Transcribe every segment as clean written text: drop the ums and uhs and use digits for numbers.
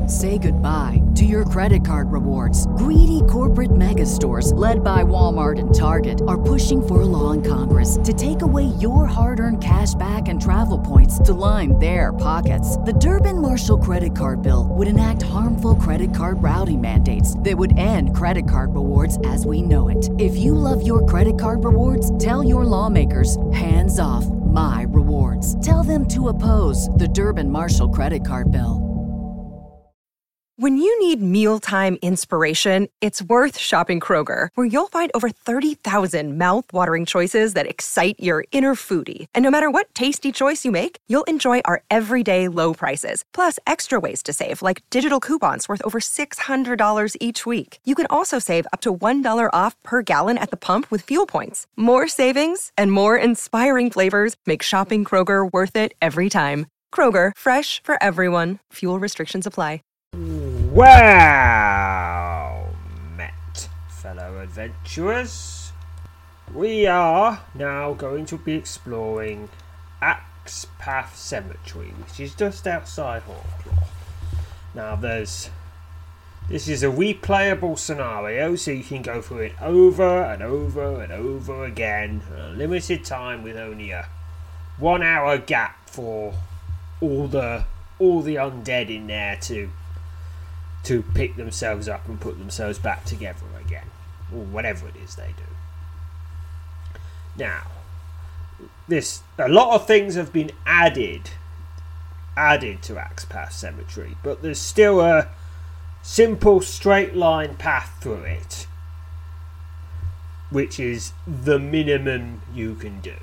Say goodbye to your credit card rewards. Greedy corporate mega stores, led by Walmart and Target, are pushing for a law in Congress to take away your hard-earned cash back and travel points to line their pockets. The Durbin-Marshall credit card bill would enact harmful credit card routing mandates that would end credit card rewards as we know it. If you love your credit card rewards, tell your lawmakers, hands off my rewards. Tell them to oppose the Durbin-Marshall credit card bill. When you need mealtime inspiration, it's worth shopping Kroger, where you'll find over 30,000 mouth-watering choices that excite your inner foodie. And no matter what tasty choice you make, you'll enjoy our everyday low prices, plus extra ways to save, like digital coupons worth over $600 each week. You can also save up to $1 off per gallon at the pump with fuel points. More savings and more inspiring flavors make shopping Kroger worth it every time. Kroger, fresh for everyone. Fuel restrictions apply. Well met, fellow adventurers. We are now going to be exploring Axpath Cemetery, which is just outside Hawklaw. Now this is a replayable scenario, so you can go through it over and over and over again in a limited time with only a 1 hour gap for all the undead in there to pick themselves up and put themselves back together again, or whatever it is they do. Now, a lot of things have been added to Axpath Cemetery, but there's still a simple straight line path through it, which is the minimum you can do.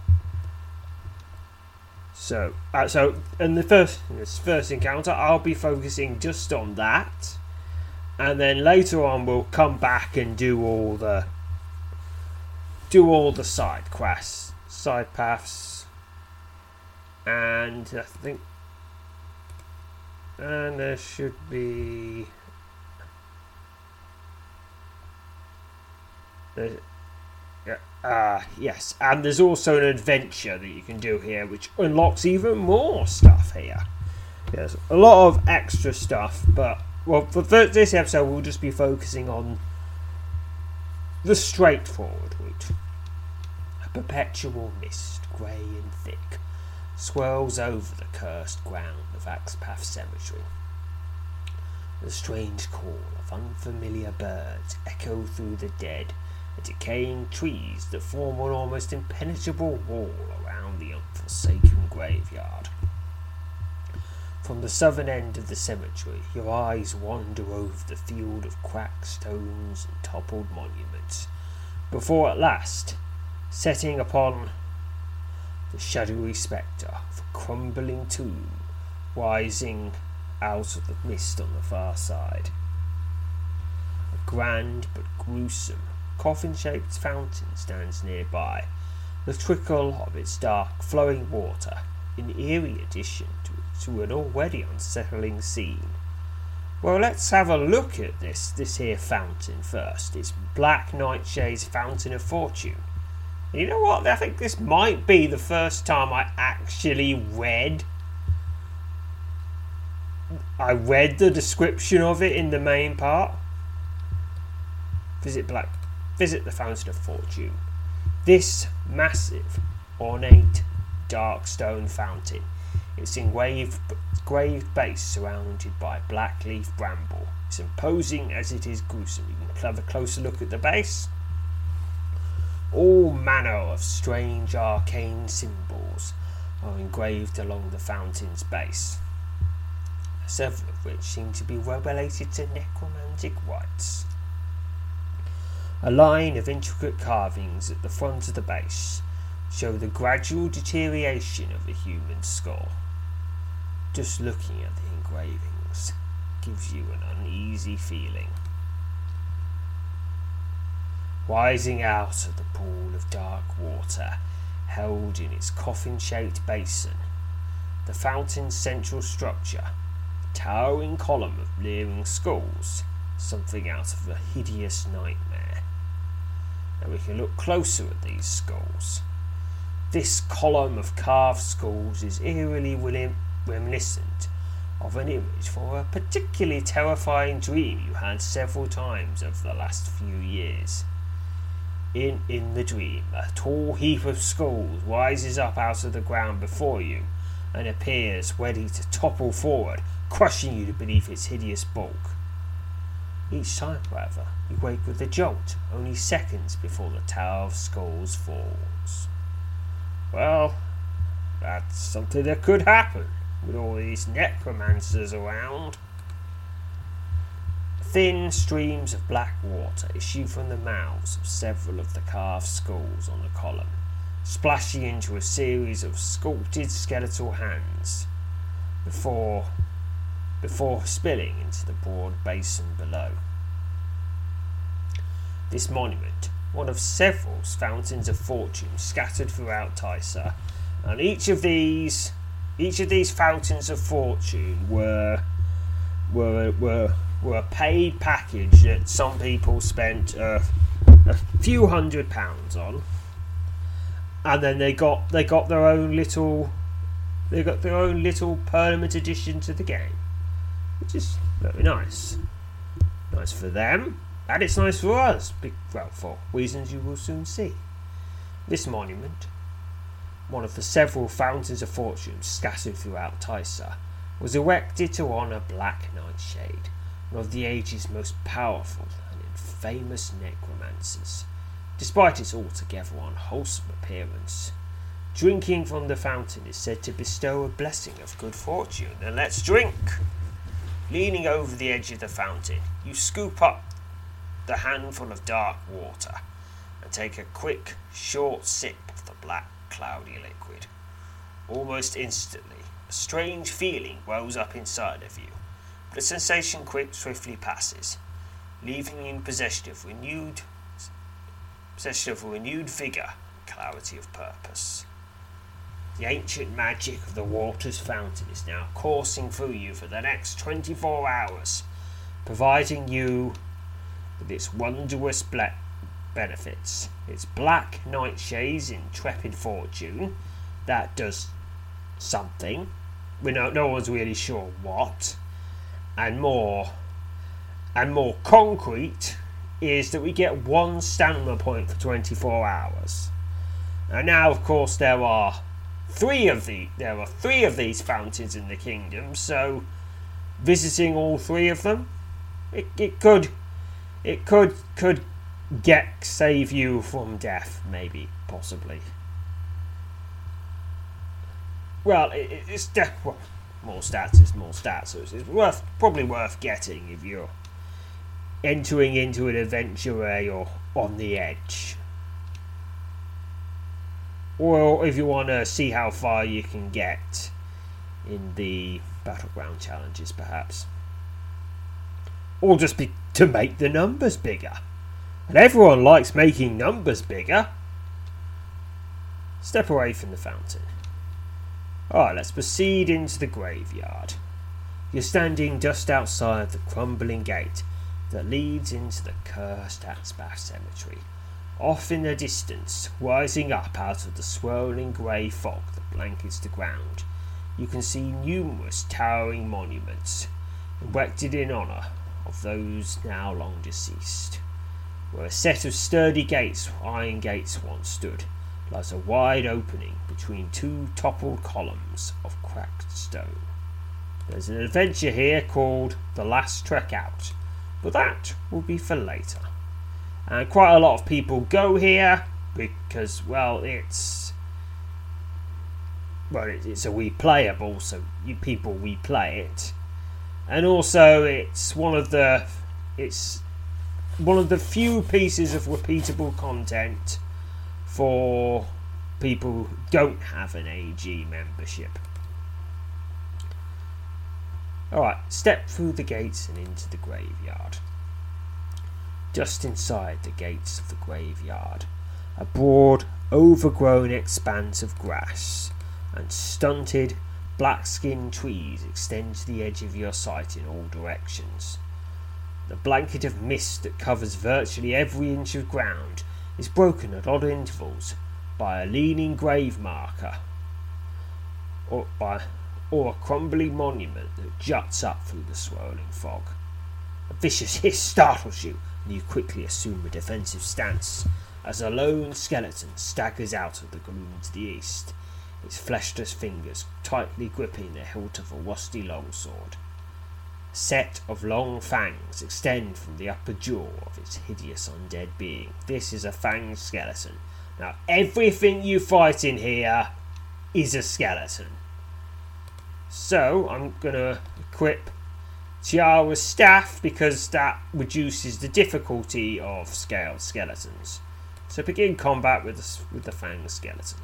So in this first encounter, I'll be focusing just on that, and then later on we'll come back and do all the side quests, side paths, and there should be. Yes, and there's also an adventure that you can do here, which unlocks even more stuff here. There's a lot of extra stuff, but for this episode we'll just be focusing on the straightforward route. A perpetual mist, grey and thick, swirls over the cursed ground of Axpath Cemetery. The strange call of unfamiliar birds echo through the dead, the decaying trees that form an almost impenetrable wall around the unforsaken graveyard. From the southern end of the cemetery, your eyes wander over the field of cracked stones and toppled monuments, before at last setting upon the shadowy spectre of a crumbling tomb rising out of the mist on the far side. A grand but gruesome coffin-shaped fountain stands nearby, the trickle of its dark flowing water in eerie addition to an already unsettling scene. Well, let's have a look at this here fountain first. It's Black Nightshade's Fountain of Fortune. And you know what? I think this might be the first time I actually read the description of it in the main part. Visit the Fountain of Fortune. This massive, ornate, dark stone fountain. Its engraved base surrounded by black leaf bramble. It's imposing as it is gruesome. You can have a closer look at the base. All manner of strange arcane symbols are engraved along the fountain's base, several of which seem to be well related to necromantic rites. A line of intricate carvings at the front of the base show the gradual deterioration of the human skull. Just looking at the engravings gives you an uneasy feeling. Rising out of the pool of dark water held in its coffin-shaped basin, the fountain's central structure, a towering column of leering skulls, something out of a hideous nightmare. Now we can look closer at these skulls. This column of carved skulls is eerily reminiscent of an image from a particularly terrifying dream you had several times over the last few years. In the dream, a tall heap of skulls rises up out of the ground before you and appears ready to topple forward, crushing you beneath its hideous bulk. Each time, however, you wake with a jolt, only seconds before the Tower of Skulls falls. Well, that's something that could happen with all these necromancers around. Thin streams of black water issue from the mouths of several of the carved skulls on the column, splashing into a series of sculpted skeletal hands before spilling into the broad basin below. This monument, one of several fountains of fortune scattered throughout Tysa, and each of these fountains of fortune were a paid package that some people spent a few £100s on, and then they got their own little permanent addition to the game, which is very nice. Nice for them, and it's nice for us, for reasons you will soon see. This monument, one of the several fountains of fortune scattered throughout Tysa, was erected to honour Black Nightshade, one of the age's most powerful and infamous necromancers. Despite its altogether unwholesome appearance, drinking from the fountain is said to bestow a blessing of good fortune. Then let's drink! Leaning over the edge of the fountain, you scoop up the handful of dark water and take a quick, short sip of the black, cloudy liquid. Almost instantly, a strange feeling wells up inside of you, but the sensation swiftly passes, leaving you in possession of renewed vigour and clarity of purpose. The ancient magic of the water's fountain is now coursing through you for the next 24 hours, providing you with its wondrous benefits. Its Black Nightshade's intrepid fortune that does something, no one's really sure what, and more concrete is that we get one stamina point for 24 hours. And now, of course, there are three of these fountains in the kingdom, so visiting all three of them, it could save you from death, maybe, possibly. Well, more stats is more stats, so it's probably worth getting if you're entering into an adventure where you're on the edge, or if you want to see how far you can get in the battleground challenges, perhaps, or just to make the numbers bigger. And everyone likes making numbers bigger. Step away from the fountain. Alright, let's proceed into the graveyard. You're standing just outside the crumbling gate that leads into the cursed Atzbach Cemetery. Off in the distance, rising up out of the swirling grey fog that blankets the ground, you can see numerous towering monuments erected in honour of those now long deceased. Where a set of sturdy iron gates once stood, lies a wide opening between two toppled columns of cracked stone. There's an adventure here called The Last Trek Out, but that will be for later. And quite a lot of people go here because, it's a replayable, so people replay it, and also it's one of the few pieces of repeatable content for people who don't have an AG membership. Alright, step through the gates and into the graveyard. Just inside the gates of the graveyard, a broad, overgrown expanse of grass and stunted, black-skinned trees extend to the edge of your sight in all directions. The blanket of mist that covers virtually every inch of ground is broken at odd intervals by a leaning grave marker, or a crumbly monument that juts up through the swirling fog. A vicious hiss startles you, and you quickly assume a defensive stance as a lone skeleton staggers out of the gloom to the east, its fleshless fingers tightly gripping the hilt of a rusty longsword. A set of long fangs extend from the upper jaw of its hideous undead being. This is a fanged skeleton. Now, everything you fight in here is a skeleton. So, I'm going to equip Tiara's staff because that reduces the difficulty of scaled skeletons. So begin combat with the fanged skeleton.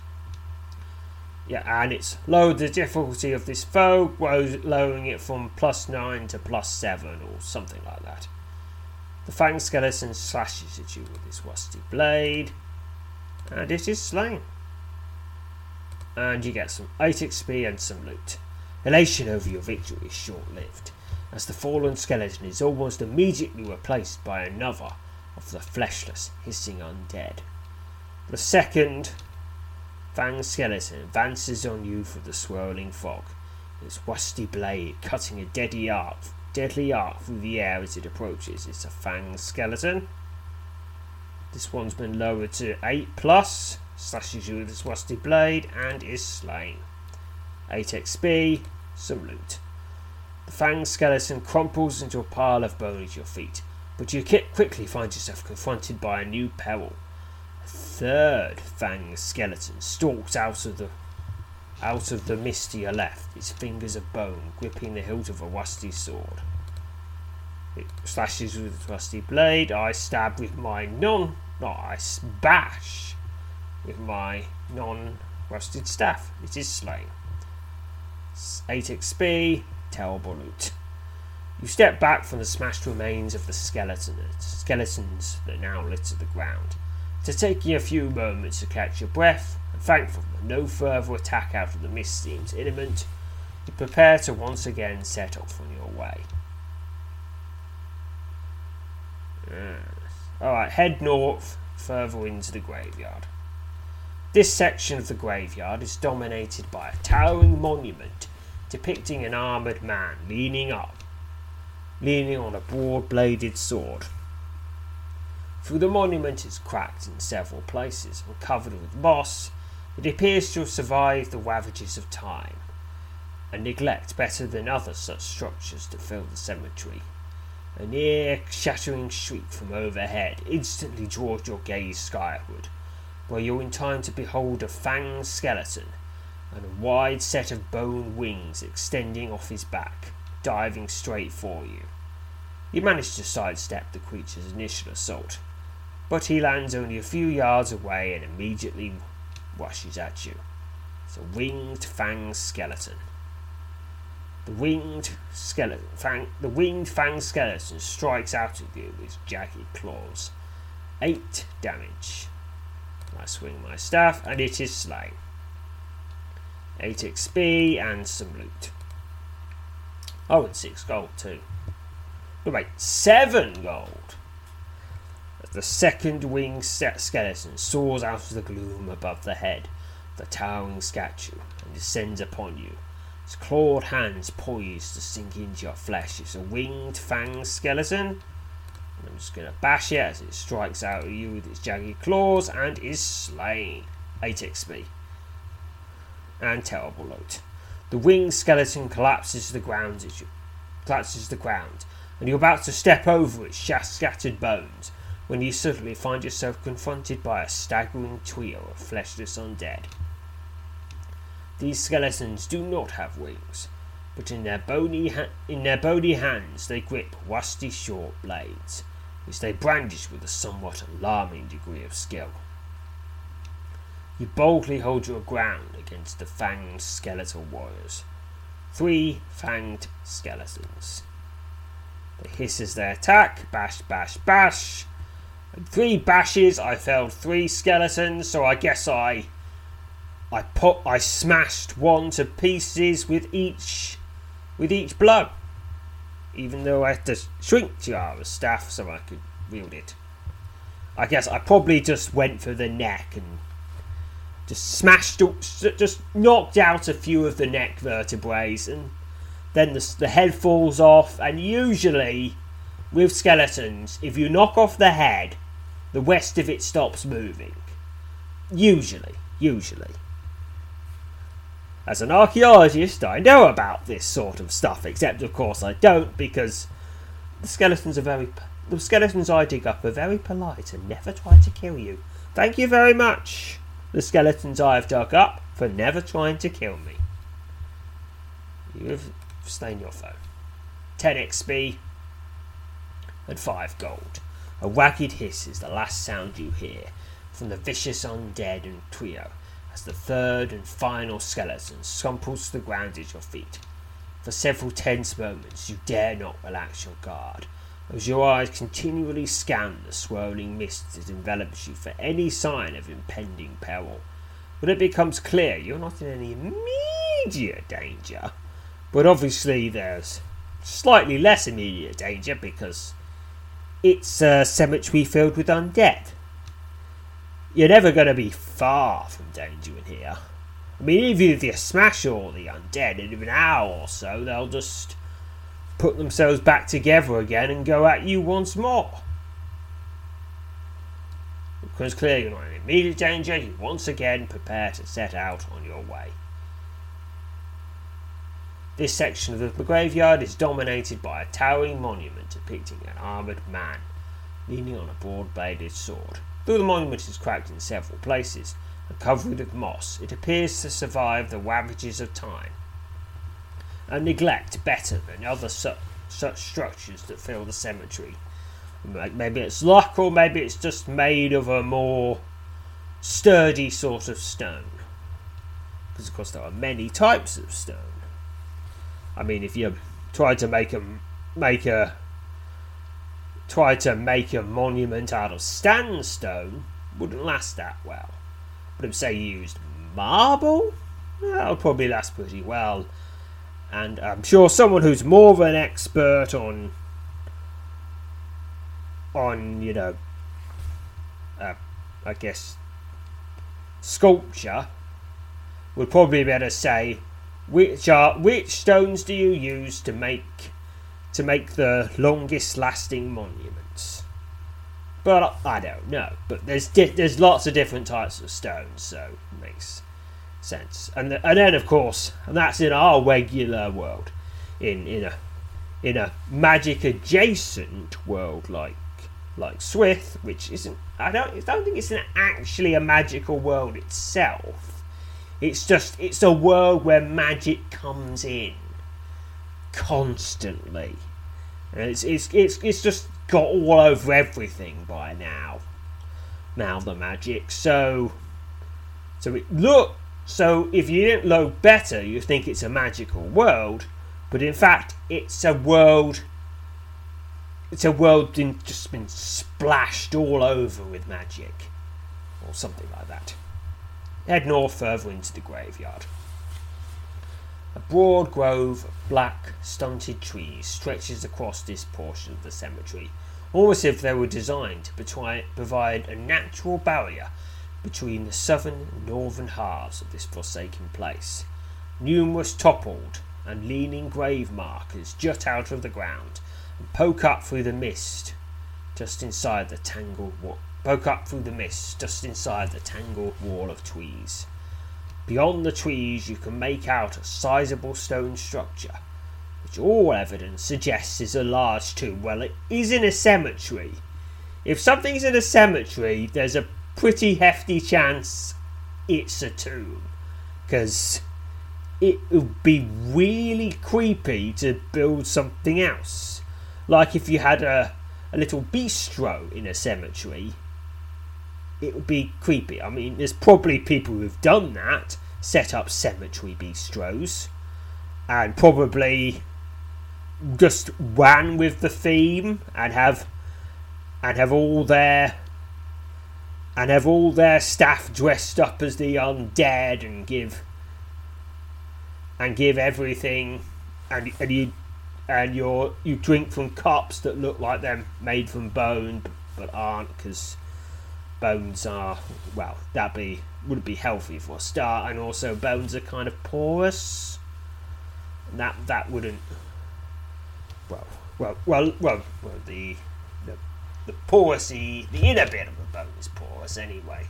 Yeah, and it's lowered the difficulty of this foe, lowering it from +9 to +7 or something like that. The fanged skeleton slashes at you with his rusty blade, and it is slain. And you get some 8 XP and some loot. Elation over your victory is short-lived, as the fallen skeleton is almost immediately replaced by another of the fleshless, hissing undead. The second fanged skeleton advances on you through the swirling fog, its rusty blade cutting a deadly arc through the air as it approaches. It's a fanged skeleton. This one's been lowered to 8+, slashes you with its rusty blade, and is slain. 8 XP, some loot. The fanged skeleton crumples into a pile of bone at your feet, but you quickly find yourself confronted by a new peril. A third fanged skeleton stalks out of the mist to your left, its fingers of bone gripping the hilt of a rusty sword. It slashes with its rusty blade. I stab with my I bash with my non-rusted staff. It is slain. 8 XP, terrible loot. You step back from the smashed remains of the skeletons that now litter the ground. After taking a few moments to catch your breath, and thankful that no further attack out of the mist seems imminent, you prepare to once again set off on your way. Alright, head north, further into the graveyard. This section of the graveyard is dominated by a towering monument depicting an armoured man leaning on a broad-bladed sword. Though the monument is cracked in several places and covered with moss, it appears to have survived the ravages of time and neglect better than other such structures to fill the cemetery. A ear-shattering shriek from overhead instantly draws your gaze skyward, where you're in time to behold a fanged skeleton and a wide set of bone wings extending off his back, diving straight for you. You manage to sidestep the creature's initial assault, but he lands only a few yards away and immediately rushes at you. It's a winged fanged skeleton. The winged fanged skeleton strikes out at you with jagged claws. 8 damage. I swing my staff and it is slain. 8 XP and some loot. Oh, and 6 gold too. No, wait, 7 gold. As the second winged skeleton soars out of the gloom above the head of the towering statue and descends upon you. Its clawed hands poised to sink into your flesh. It's a winged fanged skeleton. And I'm just going to bash it as it strikes out at you with its jagged claws and is slain. 8 XP. And terrible loot. The winged skeleton collapses to the ground and you're about to step over its scattered bones when you suddenly find yourself confronted by a staggering trio of fleshless undead. These skeletons do not have wings, but in their bony hands they grip rusty short blades, which they brandish with a somewhat alarming degree of skill. You boldly hold your ground against the fanged skeletal warriors. 3 fanged skeletons. They hiss as they attack. Bash, bash, bash. And 3 bashes, I felled 3 skeletons, so I guess I smashed one to pieces with each blow. Even though I had to shrink Tiara's staff so I could wield it. I guess I probably just went for the neck and just knocked out a few of the neck vertebrae, and then the head falls off. And usually, with skeletons, if you knock off the head, the rest of it stops moving. Usually. As an archaeologist, I know about this sort of stuff, except of course I don't, because the skeletons I dig up are very polite and never try to kill you. Thank you very much, the skeletons I have dug up, for never trying to kill me. You have stained your phone. 10 XP and 5 gold. A ragged hiss is the last sound you hear from the vicious undead and trio as the third and final skeleton scumples to the ground at your feet. For several tense moments you dare not relax your guard, as your eyes continually scan the swirling mist that envelops you for any sign of impending peril. When it becomes clear you're not in any immediate danger, but obviously there's slightly less immediate danger because it's a cemetery filled with undead. You're never going to be far from danger in here. I mean, even if you smash all the undead in an hour or so, they'll just put themselves back together again and go at you once more. Because clearly you're not in immediate danger, you once again prepare to set out on your way. This section of the graveyard is dominated by a towering monument depicting an armoured man leaning on a broad-bladed sword. Though the monument is cracked in several places and covered with moss, it appears to survive the ravages of time and neglect better than other such structures that fill the cemetery. Maybe it's luck, or maybe it's just made of a more sturdy sort of stone. Because of course there are many types of stone. I mean, if you try to make a monument out of sandstone, wouldn't last that well. But if say you used marble, that'll probably last pretty well. And I'm sure someone who's more of an expert on I guess sculpture would probably better say which stones do you use to make the longest lasting monuments. But I don't know. But there's lots of different types of stones, so it makes sense. And then of course, and that's in our regular world, in a magic adjacent world like Swith, which isn't. I don't think it's actually a magical world itself. It's a world where magic comes in constantly, and it's just got all over everything by now. Now the magic, so if you didn't know better, you think it's a magical world, but in fact it's a world. It's a world just been splashed all over with magic, or something like that. Head north further into the graveyard. A broad grove of black, stunted trees stretches across this portion of the cemetery, almost as if they were designed to provide a natural barrier between the southern and northern halves of this forsaken place. Numerous toppled and leaning grave markers jut out of the ground and poke up through the mist just inside the tangled wall of trees. Beyond the trees you can make out a sizable stone structure, which all evidence suggests is a large tomb. Well, it is in a cemetery. If something's in a cemetery, there's a pretty hefty chance it's a tomb, because it would be really creepy to build something else. Like if you had a little bistro in a cemetery, it would be creepy. I mean, there's probably people who've done that, set up cemetery bistros, and probably just ran with the theme and have all their staff dressed up as the undead and give everything, and you drink from cups that look like they're made from bone but aren't, because bones are, well, wouldn't be healthy for a start, and also bones are kind of porous. That wouldn't. The porous, the inner bit of the bone is porous anyway.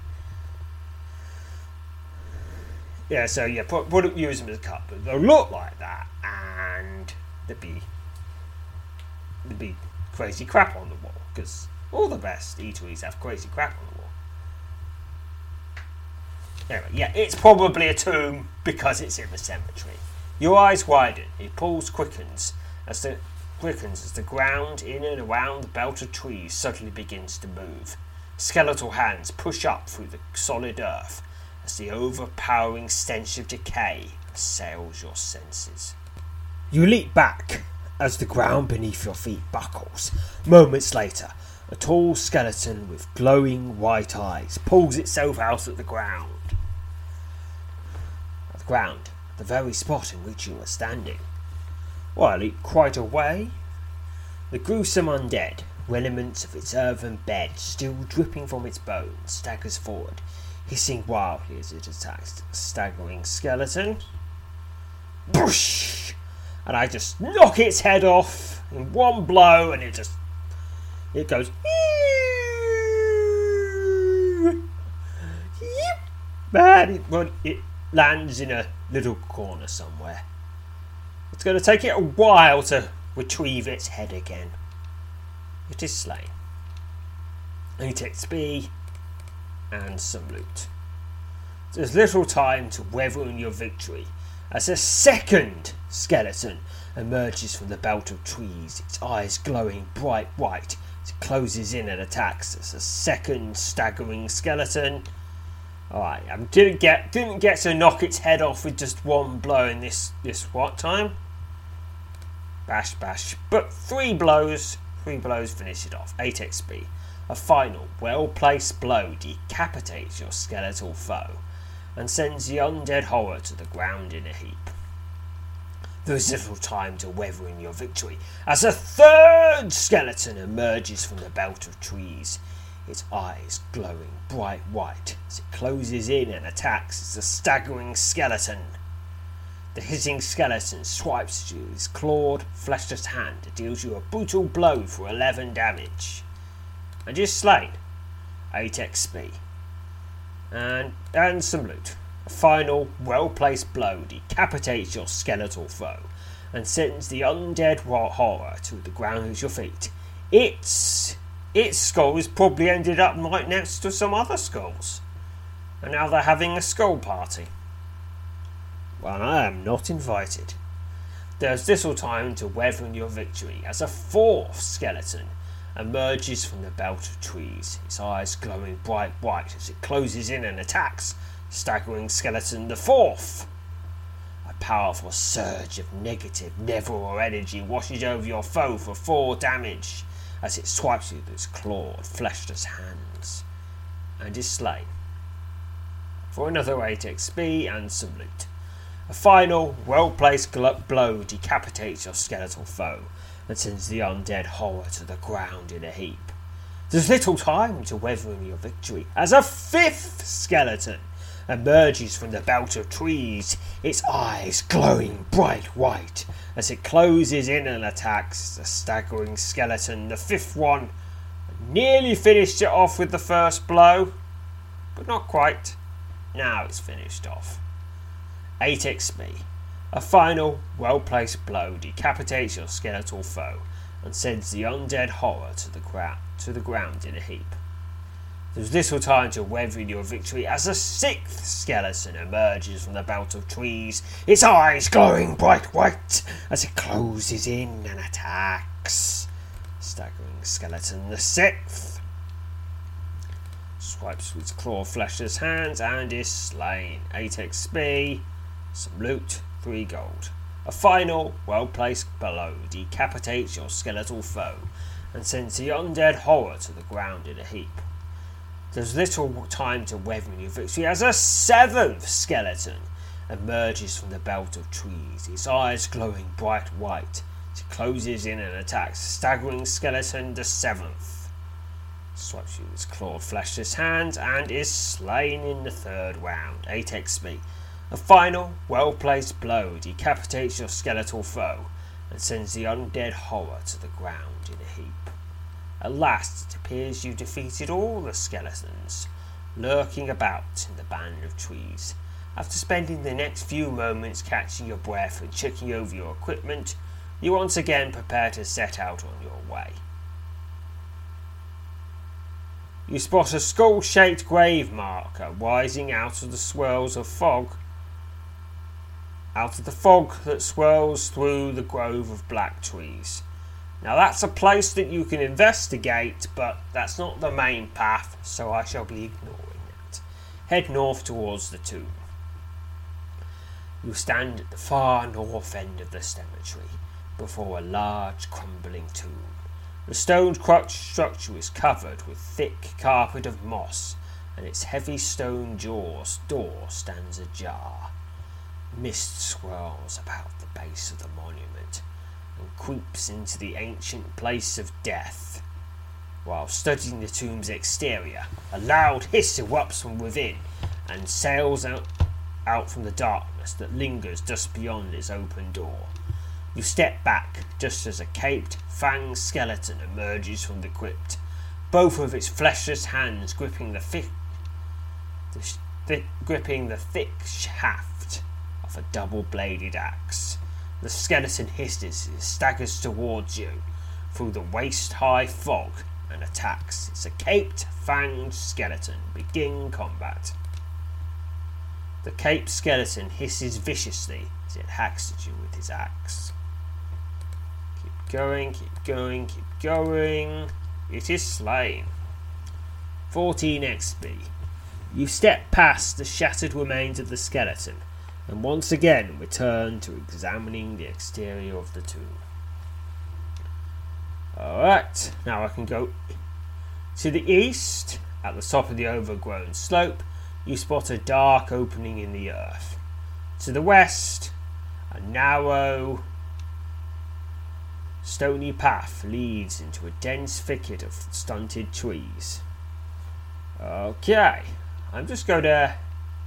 Yeah, so yeah, wouldn't use them as a cut, but they'll look like that, and there'd be crazy crap on the wall, because all the best eateries have crazy crap on the wall. Anyway, yeah, it's probably a tomb because it's in the cemetery. Your eyes widen, your pulse quickens as the ground in and around the belt of trees suddenly begins to move. Skeletal hands push up through the solid earth as the overpowering stench of decay assails your senses. You leap back as the ground beneath your feet buckles. Moments later, a tall skeleton with glowing white eyes pulls itself out of the ground. At the ground, the very spot in which you are standing. While it quite away, the gruesome undead, remnants of its earthen bed still dripping from its bones, staggers forward, hissing wildly as it attacks the staggering skeleton. Boosh! And I just knock its head off in one blow, and it goes. Man, it lands in a little corner somewhere. It's going to take it a while to retrieve its head again. It is slain. 8 XP and some loot. There's little time to revel in your victory as a second skeleton emerges from the belt of trees, its eyes glowing bright white as it closes in and attacks. There's a second staggering skeleton. Alright, didn't get to knock its head off with just one blow in this what time? Bash, bash. But 3 blows finish it off. 8 XP. A final, well-placed blow decapitates your skeletal foe and sends the undead horror to the ground in a heap. There is little time to revel in your victory as a third skeleton emerges from the belt of trees, its eyes glowing bright white as it closes in and attacks the staggering skeleton. The hissing skeleton swipes at you with its clawed, fleshless hand and deals you a brutal blow for 11 damage. And is slain. 8 XP. And some loot. A final, well-placed blow decapitates your skeletal foe and sends the undead horror to the ground at your feet. Its skulls probably ended up right next to some other skulls. And now they're having a skull party. Well, I am not invited. There's little time to revel in your victory as a fourth skeleton emerges from the belt of trees, its eyes glowing bright white as it closes in and attacks staggering skeleton the fourth. A powerful surge of negative Neverwhere energy washes over your foe for 4 damage as it swipes you with its clawed, fleshless hands and is slain. For another 8 XP and some loot. A final, well-placed blow decapitates your skeletal foe and sends the undead horror to the ground in a heap. There's little time to revel in your victory as a fifth skeleton emerges from the belt of trees, its eyes glowing bright white as it closes in and attacks the staggering skeleton. The fifth one nearly finished it off with the first blow, but not quite. Now it's finished off. 8 XP. A final, well-placed blow decapitates your skeletal foe and sends the undead horror to the ground in a heap. There's little time to revel in your victory as a sixth skeleton emerges from the belt of trees, its eyes glowing bright white as it closes in and attacks. Staggering skeleton the sixth swipes with its claw fleshless hands and is slain. 8 XP. Some loot, 3 gold. A final, well-placed blow decapitates your skeletal foe and sends the undead horror to the ground in a heap. There's little time to revel in your victory as a seventh skeleton emerges from the belt of trees, its eyes glowing bright white as it closes in and attacks staggering skeleton the seventh. Swipes you with his clawed, fleshless hands and is slain in the third round. 8 XP. A final, well-placed blow decapitates your skeletal foe and sends the undead horror to the ground in a heap. At last, it appears you defeated all the skeletons lurking about in the band of trees. After spending the next few moments catching your breath and checking over your equipment, you once again prepare to set out on your way. You spot a skull-shaped grave marker rising out of the swirls of fog. Out of the fog that swirls through the grove of black trees. Now that's a place that you can investigate, but that's not the main path, so I shall be ignoring that. Head north towards the tomb. You stand at the far north end of the cemetery, before a large crumbling tomb. The stone structure is covered with thick carpet of moss, and its heavy stone door stands ajar. Mist swirls about the base of the monument and creeps into the ancient place of death. While studying the tomb's exterior, a loud hiss erupts from within and sails out from the darkness that lingers just beyond its open door. You step back just as a caped, fanged skeleton emerges from the crypt, both of its fleshless hands gripping the thick shaft of a double-bladed axe. The skeleton hisses and staggers towards you through the waist-high fog and attacks. It's a caped, fanged skeleton. Begin combat. The caped skeleton hisses viciously as it hacks at you with his axe. Keep going, keep going, keep going. It is slain. 14 XP. You step past the shattered remains of the skeleton and once again return to examining the exterior of the tomb. Alright, now I can go to the east. At the top of the overgrown slope, you spot a dark opening in the earth. To the west, a narrow, stony path leads into a dense thicket of stunted trees. Okay, I'm just going to...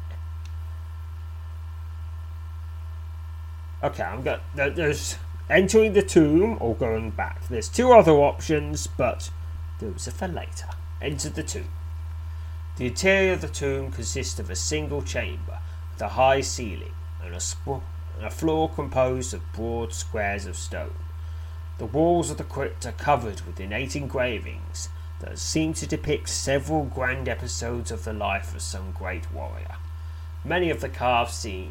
Okay, there's entering the tomb or going back. There's two other options, but those are for later. Enter the tomb. The interior of the tomb consists of a single chamber with a high ceiling and a floor composed of broad squares of stone. The walls of the crypt are covered with innate engravings that seem to depict several grand episodes of the life of some great warrior. Many of the carved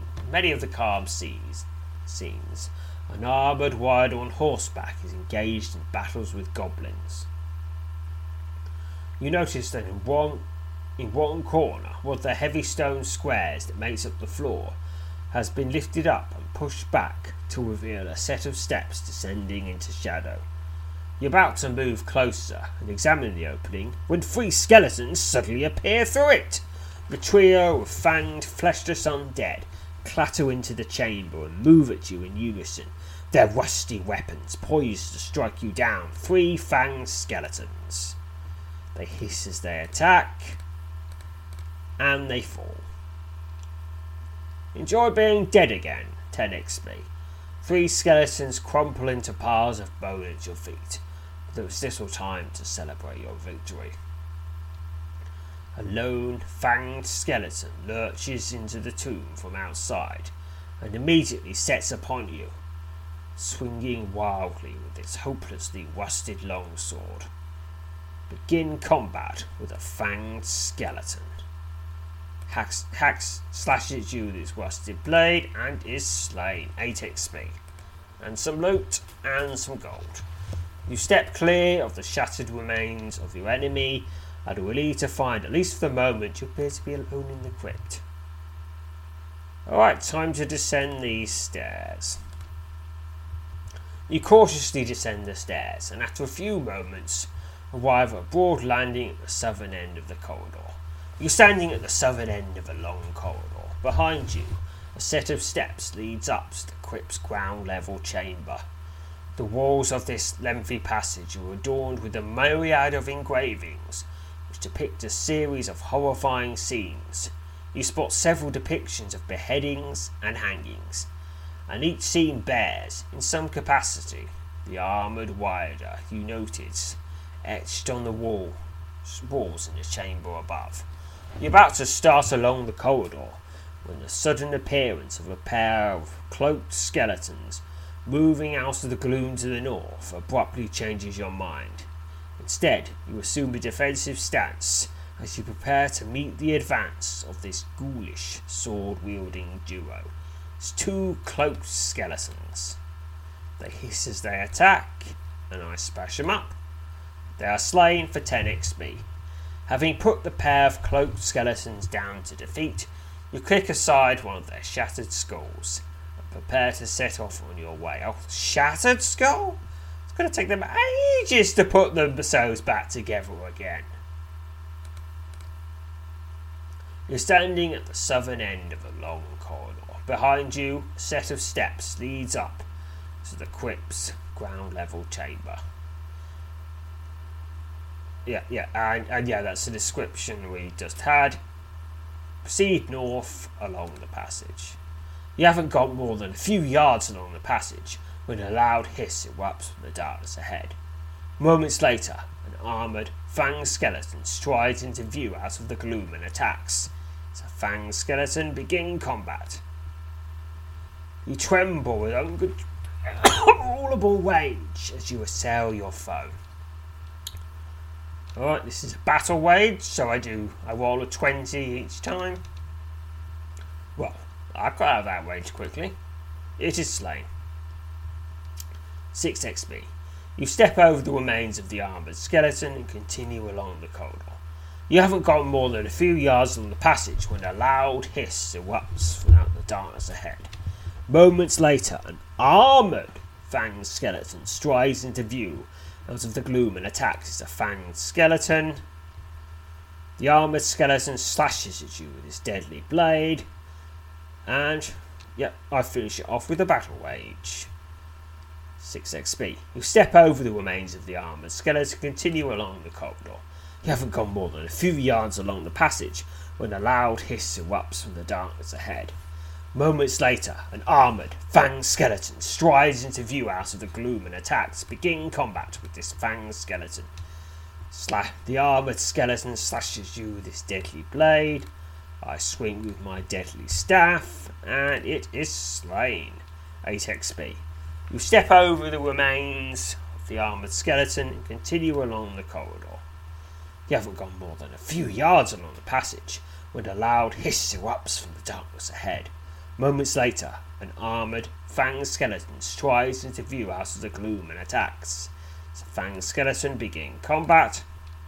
scenes, an armoured rider on horseback is engaged in battles with goblins. You notice that in one corner, one of the heavy stone squares that makes up the floor has been lifted up and pushed back to reveal a set of steps descending into shadow. You're about to move closer and examine the opening when 3 skeletons suddenly appear through it. The trio of fanged, fleshless undead clatter into the chamber and move at you in unison, their rusty weapons poised to strike you down. 3 fanged skeletons. They hiss as they attack, and they fall. Enjoy being dead again. 10 XP. 3 skeletons crumple into piles of bone at your feet. There was little time to celebrate your victory. A lone, fanged skeleton lurches into the tomb from outside and immediately sets upon you, swinging wildly with its hopelessly rusted longsword. Begin combat with a fanged skeleton. Slashes you with his rusted blade and is slain. 8 XP. And some loot and some gold. You step clear of the shattered remains of your enemy and are relieved to find, at least for the moment, you appear to be alone in the crypt. Alright, time to descend these stairs. You cautiously descend the stairs and after a few moments arrive at a broad landing at the southern end of the corridor. You're standing at the southern end of a long corridor. Behind you, a set of steps leads up to the crypt's ground level chamber. The walls of this lengthy passage are adorned with a myriad of engravings which depict a series of horrifying scenes. You spot several depictions of beheadings and hangings, and each scene bears, in some capacity, the armoured rider you notice etched on the walls in the chamber above. You're about to start along the corridor when the sudden appearance of a pair of cloaked skeletons moving out of the gloom to the north abruptly changes your mind. Instead, you assume a defensive stance as you prepare to meet the advance of this ghoulish sword-wielding duo. It's two cloaked skeletons. They hiss as they attack, and I smash them up. They are slain for 10 XP. Having put the pair of cloaked skeletons down to defeat, you click aside one of their shattered skulls and prepare to set off on your way. Oh, shattered skull? It's going to take them ages to put themselves back together again. You're standing at the southern end of a long corridor. Behind you, a set of steps leads up to the crypt's ground level chamber. And that's the description we just had. Proceed north along the passage. You haven't got more than a few yards along the passage when a loud hiss erupts from the darkness ahead. Moments later, an armoured, fanged skeleton strides into view out of the gloom and attacks. As a fanged skeleton begin combat. You tremble with uncontrollable rage as you assail your foe. Alright, this is a battle wage, so I roll a 20 each time. Well, I got out of that range quickly. It is slain. 6 XP. You step over the remains of the armoured skeleton and continue along the corridor. You haven't gone more than a few yards along the passage when a loud hiss erupts from out the darkness ahead. Moments later, an armoured fanged skeleton strides into view out of the gloom and attacks a fanged skeleton. The armoured skeleton slashes at you with his deadly blade. And, I finish it off with a battle wage. 6 XP. You step over the remains of the armoured skeleton and continue along the corridor. You haven't gone more than a few yards along the passage when a loud hiss erupts from the darkness ahead. Moments later, an armoured, fanged skeleton strides into view out of the gloom and attacks. Begin combat with this fanged skeleton. The armoured skeleton slashes you with his deadly blade. I swing with my deadly staff, and it is slain. 8 XP. You step over the remains of the armoured skeleton and continue along the corridor. You haven't gone more than a few yards along the passage when a loud hiss erupts from the darkness ahead. Moments later, an armoured, fanged skeleton strides into view out of the gloom and attacks. As the fanged skeleton begin combat.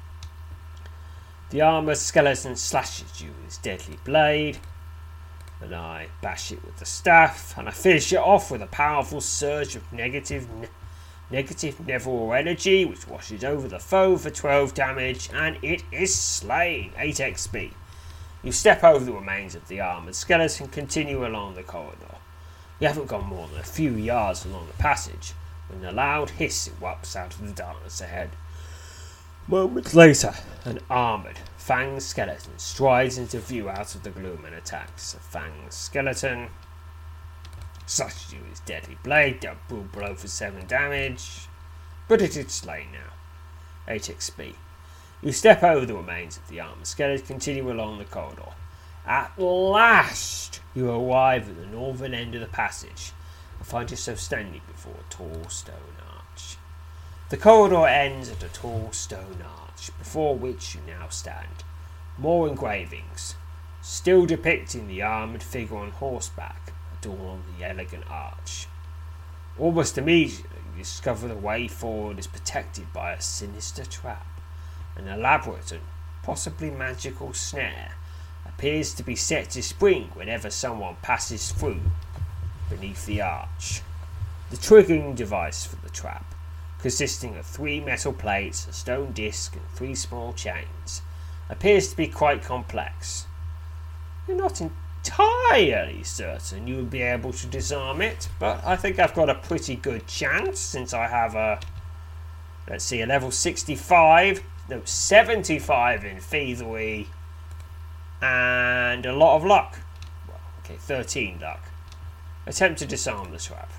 The armoured skeleton slashes you with his deadly blade, and I bash it with the staff, and I finish it off with a powerful surge of negative Neville energy, which washes over the foe for 12 damage, and it is slain. 8 XP. You step over the remains of the armoured skeleton and continue along the corridor. You haven't gone more than a few yards along the passage when a loud hiss erupts out of the darkness ahead. Moments later, an armoured, fanged skeleton strides into view out of the gloom and attacks. A fanged skeleton slashes you with his deadly blade, double blow for 7 damage, but it is slain now. 8 XP. You step over the remains of the armoured skeleton, continue along the corridor. At last, you arrive at the northern end of the passage and find yourself standing before a tall stone arch. The corridor ends at a tall stone arch, before which you now stand. More engravings, still depicting the armoured figure on horseback, adorn the elegant arch. Almost immediately, you discover the way forward is protected by a sinister trap. An elaborate and possibly magical snare appears to be set to spring whenever someone passes through beneath the arch. The triggering device for the trap, consisting of 3 metal plates, a stone disc and 3 small chains, appears to be quite complex. You're not entirely certain you would be able to disarm it, but I think I've got a pretty good chance since I have a level 75 in thievery and a lot of luck. Well, okay, 13 luck. Attempt to disarm the trap.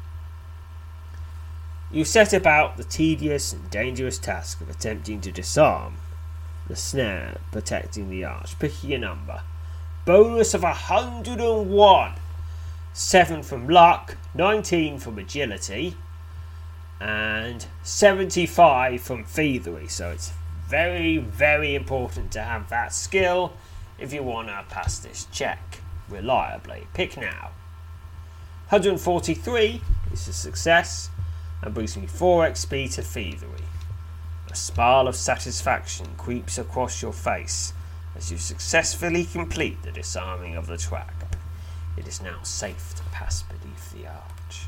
You set about the tedious and dangerous task of attempting to disarm the snare protecting the arch, picking a number. Bonus of 101. 7 from luck, 19 from agility, and 75 from thievery. So it's very, very important to have that skill if you want to pass this check reliably. Pick now. 143 is a success and brings me 4 XP to thievery. A smile of satisfaction creeps across your face as you successfully complete the disarming of the trap. It is now safe to pass beneath the arch.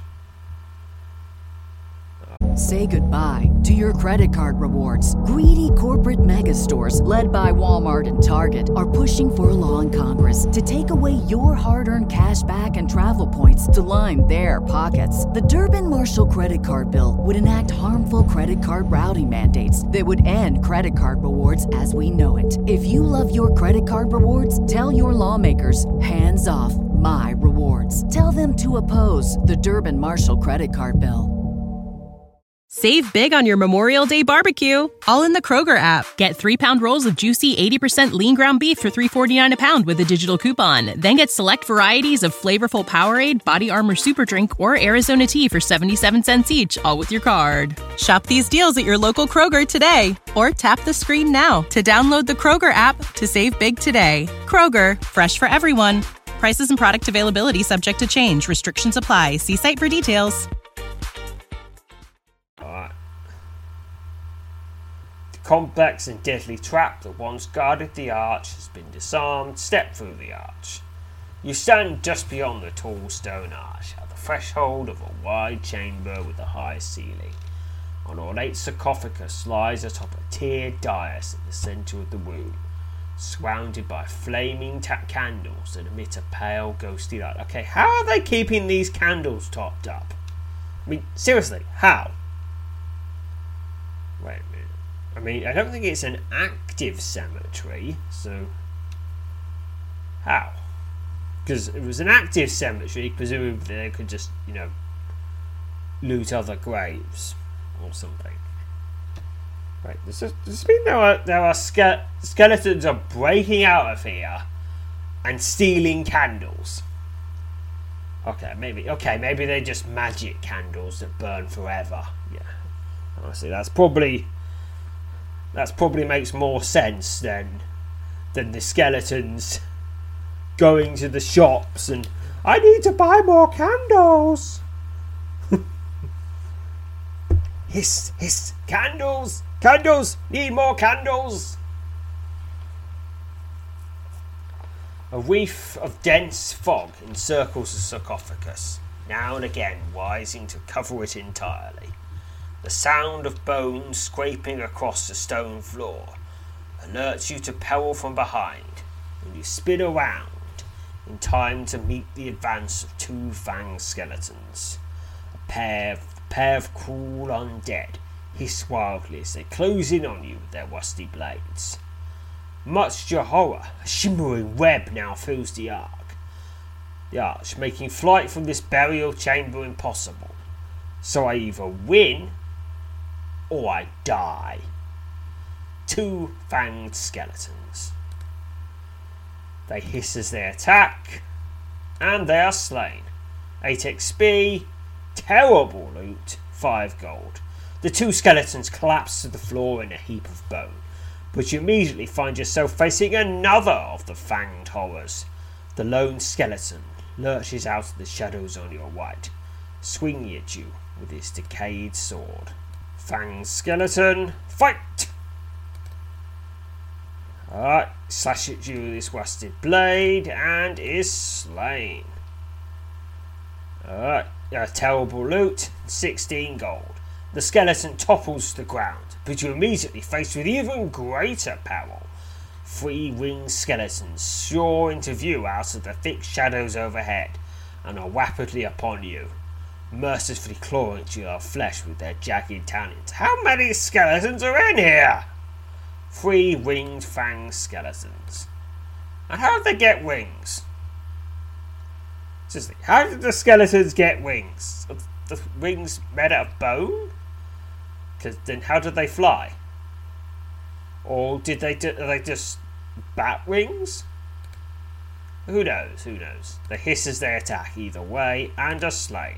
Say goodbye to your credit card rewards. Greedy corporate mega stores, led by Walmart and Target, are pushing for a law in Congress to take away your hard-earned cash back and travel points to line their pockets. The Durbin-Marshall credit card bill would enact harmful credit card routing mandates that would end credit card rewards as we know it. If you love your credit card rewards, tell your lawmakers, hands off my rewards. Tell them to oppose the Durbin-Marshall credit card bill. Save big on your Memorial Day barbecue, all in the Kroger app. Get 3-pound rolls of juicy 80% lean ground beef for $3.49 a pound with a digital coupon. Then get select varieties of flavorful Powerade, Body Armor Super Drink, or Arizona tea for 77 cents each, all with your card. Shop these deals at your local Kroger today, or tap the screen now to download the Kroger app to save big today. Kroger, fresh for everyone. Prices and product availability subject to change. Restrictions apply. See site for details. Complex and deadly trap that once guarded the arch has been disarmed. Step through the arch. You stand just beyond the tall stone arch, at the threshold of a wide chamber with a high ceiling. An ornate sarcophagus lies atop a tiered dais in the centre of the room, surrounded by flaming candles that emit a pale, ghostly light. Okay, how are they keeping these candles topped up? I mean, seriously, how? Wait a minute. I mean, I don't think it's an active cemetery, so how? Because if it was an active cemetery, presumably they could just, loot other graves or something. Right, does this mean there are skeletons are breaking out of here and stealing candles? Okay, maybe they're just magic candles that burn forever. Yeah, honestly, that's probably makes more sense than the skeletons going to the shops and I need to buy more candles. Hiss, candles, need more candles. A reef of dense fog encircles the sarcophagus, now and again rising to cover it entirely. The sound of bones scraping across the stone floor alerts you to peril from behind, and you spin around in time to meet the advance of 2 fanged skeletons. A pair of cruel undead hiss wildly as they close in on you with their rusty blades. Much to your horror, a shimmering web now fills the arch, making flight from this burial chamber impossible. So I either win or I die. 2 fanged skeletons. They hiss as they attack, and they are slain. 8 XP, terrible loot, 5 gold. The 2 skeletons collapse to the floor in a heap of bone, but you immediately find yourself facing another of the fanged horrors. The lone skeleton lurches out of the shadows on your right, swinging at you with his decayed sword. Fanged skeleton, fight! Alright, slash at you with his rusted blade and is slain. Alright, terrible loot, 16 gold. The skeleton topples to the ground, but you're immediately faced with even greater peril. 3 winged skeletons soar into view out of the thick shadows overhead and are rapidly upon you, mercilessly clawing at your flesh with their jagged talons. How many skeletons are in here? 3 winged fang skeletons. And how did they get wings? Seriously, how did the skeletons get wings? Are the wings made out of bone? Because then how did they fly? Or are they just bat wings? Who knows? They hiss as they attack either way and are slain.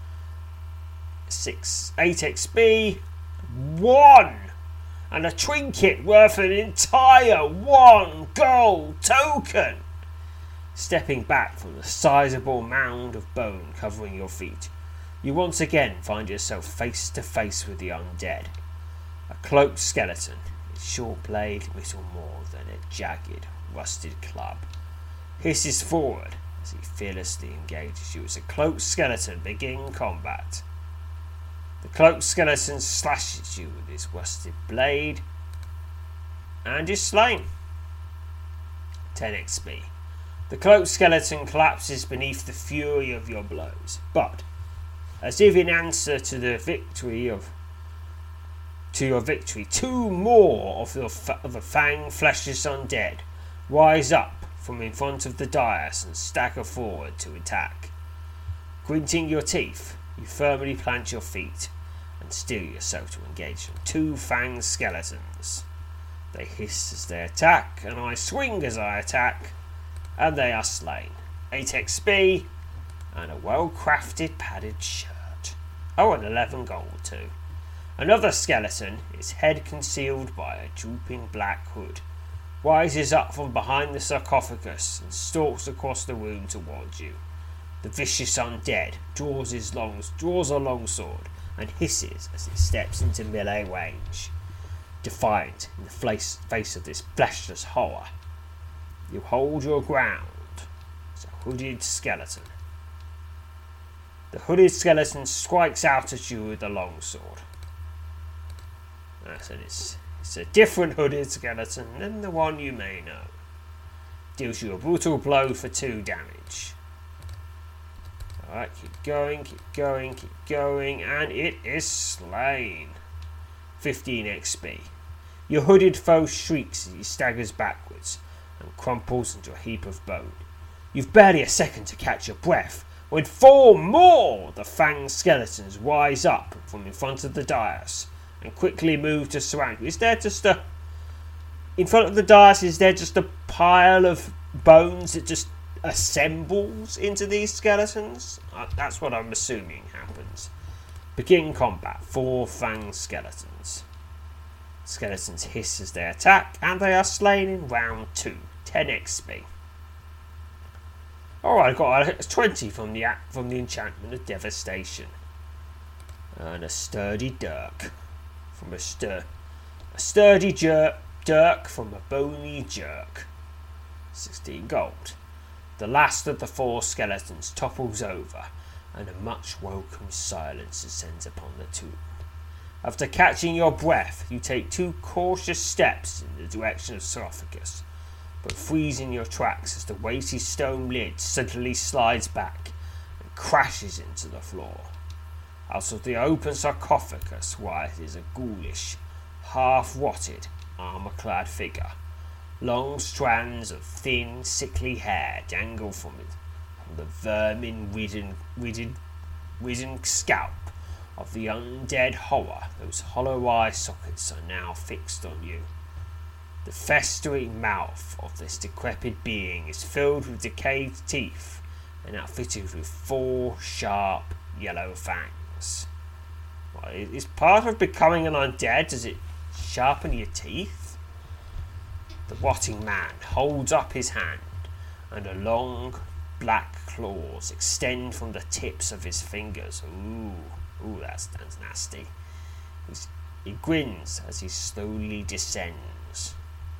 8 XP, 1! And a trinket worth an entire 1 gold token! Stepping back from the sizable mound of bone covering your feet, you once again find yourself face to face with the undead. A cloaked skeleton, its short blade little more than a jagged, rusted club, hisses forward as he fearlessly engages you as a cloaked skeleton begin combat. The cloaked skeleton slashes you with his rusted blade and is slain. 10 XP. The cloaked skeleton collapses beneath the fury of your blows, but as if in answer to your victory, 2 more of the fang-fleshless undead rise up from in front of the dais and stagger forward to attack. Gritting your teeth, you firmly plant your feet and steel yourself to engage them. 2 fang skeletons. They hiss as they attack, and I swing as I attack, and they are slain. 8 XP, and a well-crafted padded shirt. Oh, and 11 gold too. Another skeleton, its head concealed by a drooping black hood, rises up from behind the sarcophagus and stalks across the room towards you. The vicious undead draws a long sword and hisses as it steps into melee range. Defiant in the face of this fleshless horror, you hold your ground as a hooded skeleton. The hooded skeleton strikes out at you with a longsword. So it's a different hooded skeleton than the one you may know. Deals you a brutal blow for 2 damage. Alright, keep going, and it is slain. 15 XP. Your hooded foe shrieks as he staggers backwards and crumples into a heap of bone. You've barely a second to catch your breath when 4 more of the fanged skeletons rise up from in front of the dais and quickly move to surround you. In front of the dais, is there just a pile of bones that just assembles into these skeletons? That's what I'm assuming happens. Begin combat. 4 fanged skeletons. Skeletons hiss as they attack, and they are slain in round 2. 10 XP. Alright, I got a 20 from the enchantment of devastation. And a sturdy dirk from a sturdy dirk from a bony jerk. 16 gold. The last of the 4 skeletons topples over, and a much welcome silence descends upon the tomb. After catching your breath, you take 2 cautious steps in the direction of sarcophagus, but freeze in your tracks as the weighty stone lid suddenly slides back and crashes into the floor. Out of the open sarcophagus rises a ghoulish, half-rotted, armour-clad figure. Long strands of thin, sickly hair dangle from the vermin-ridden scalp of the undead horror. Those hollow eye sockets are now fixed on you. The festering mouth of this decrepit being is filled with decayed teeth and outfitted with 4 sharp yellow fangs. Well, is part of becoming an undead, does it sharpen your teeth? The rotting man holds up his hand, and a long black claws extend from the tips of his fingers. Ooh, that's nasty. He grins as he slowly descends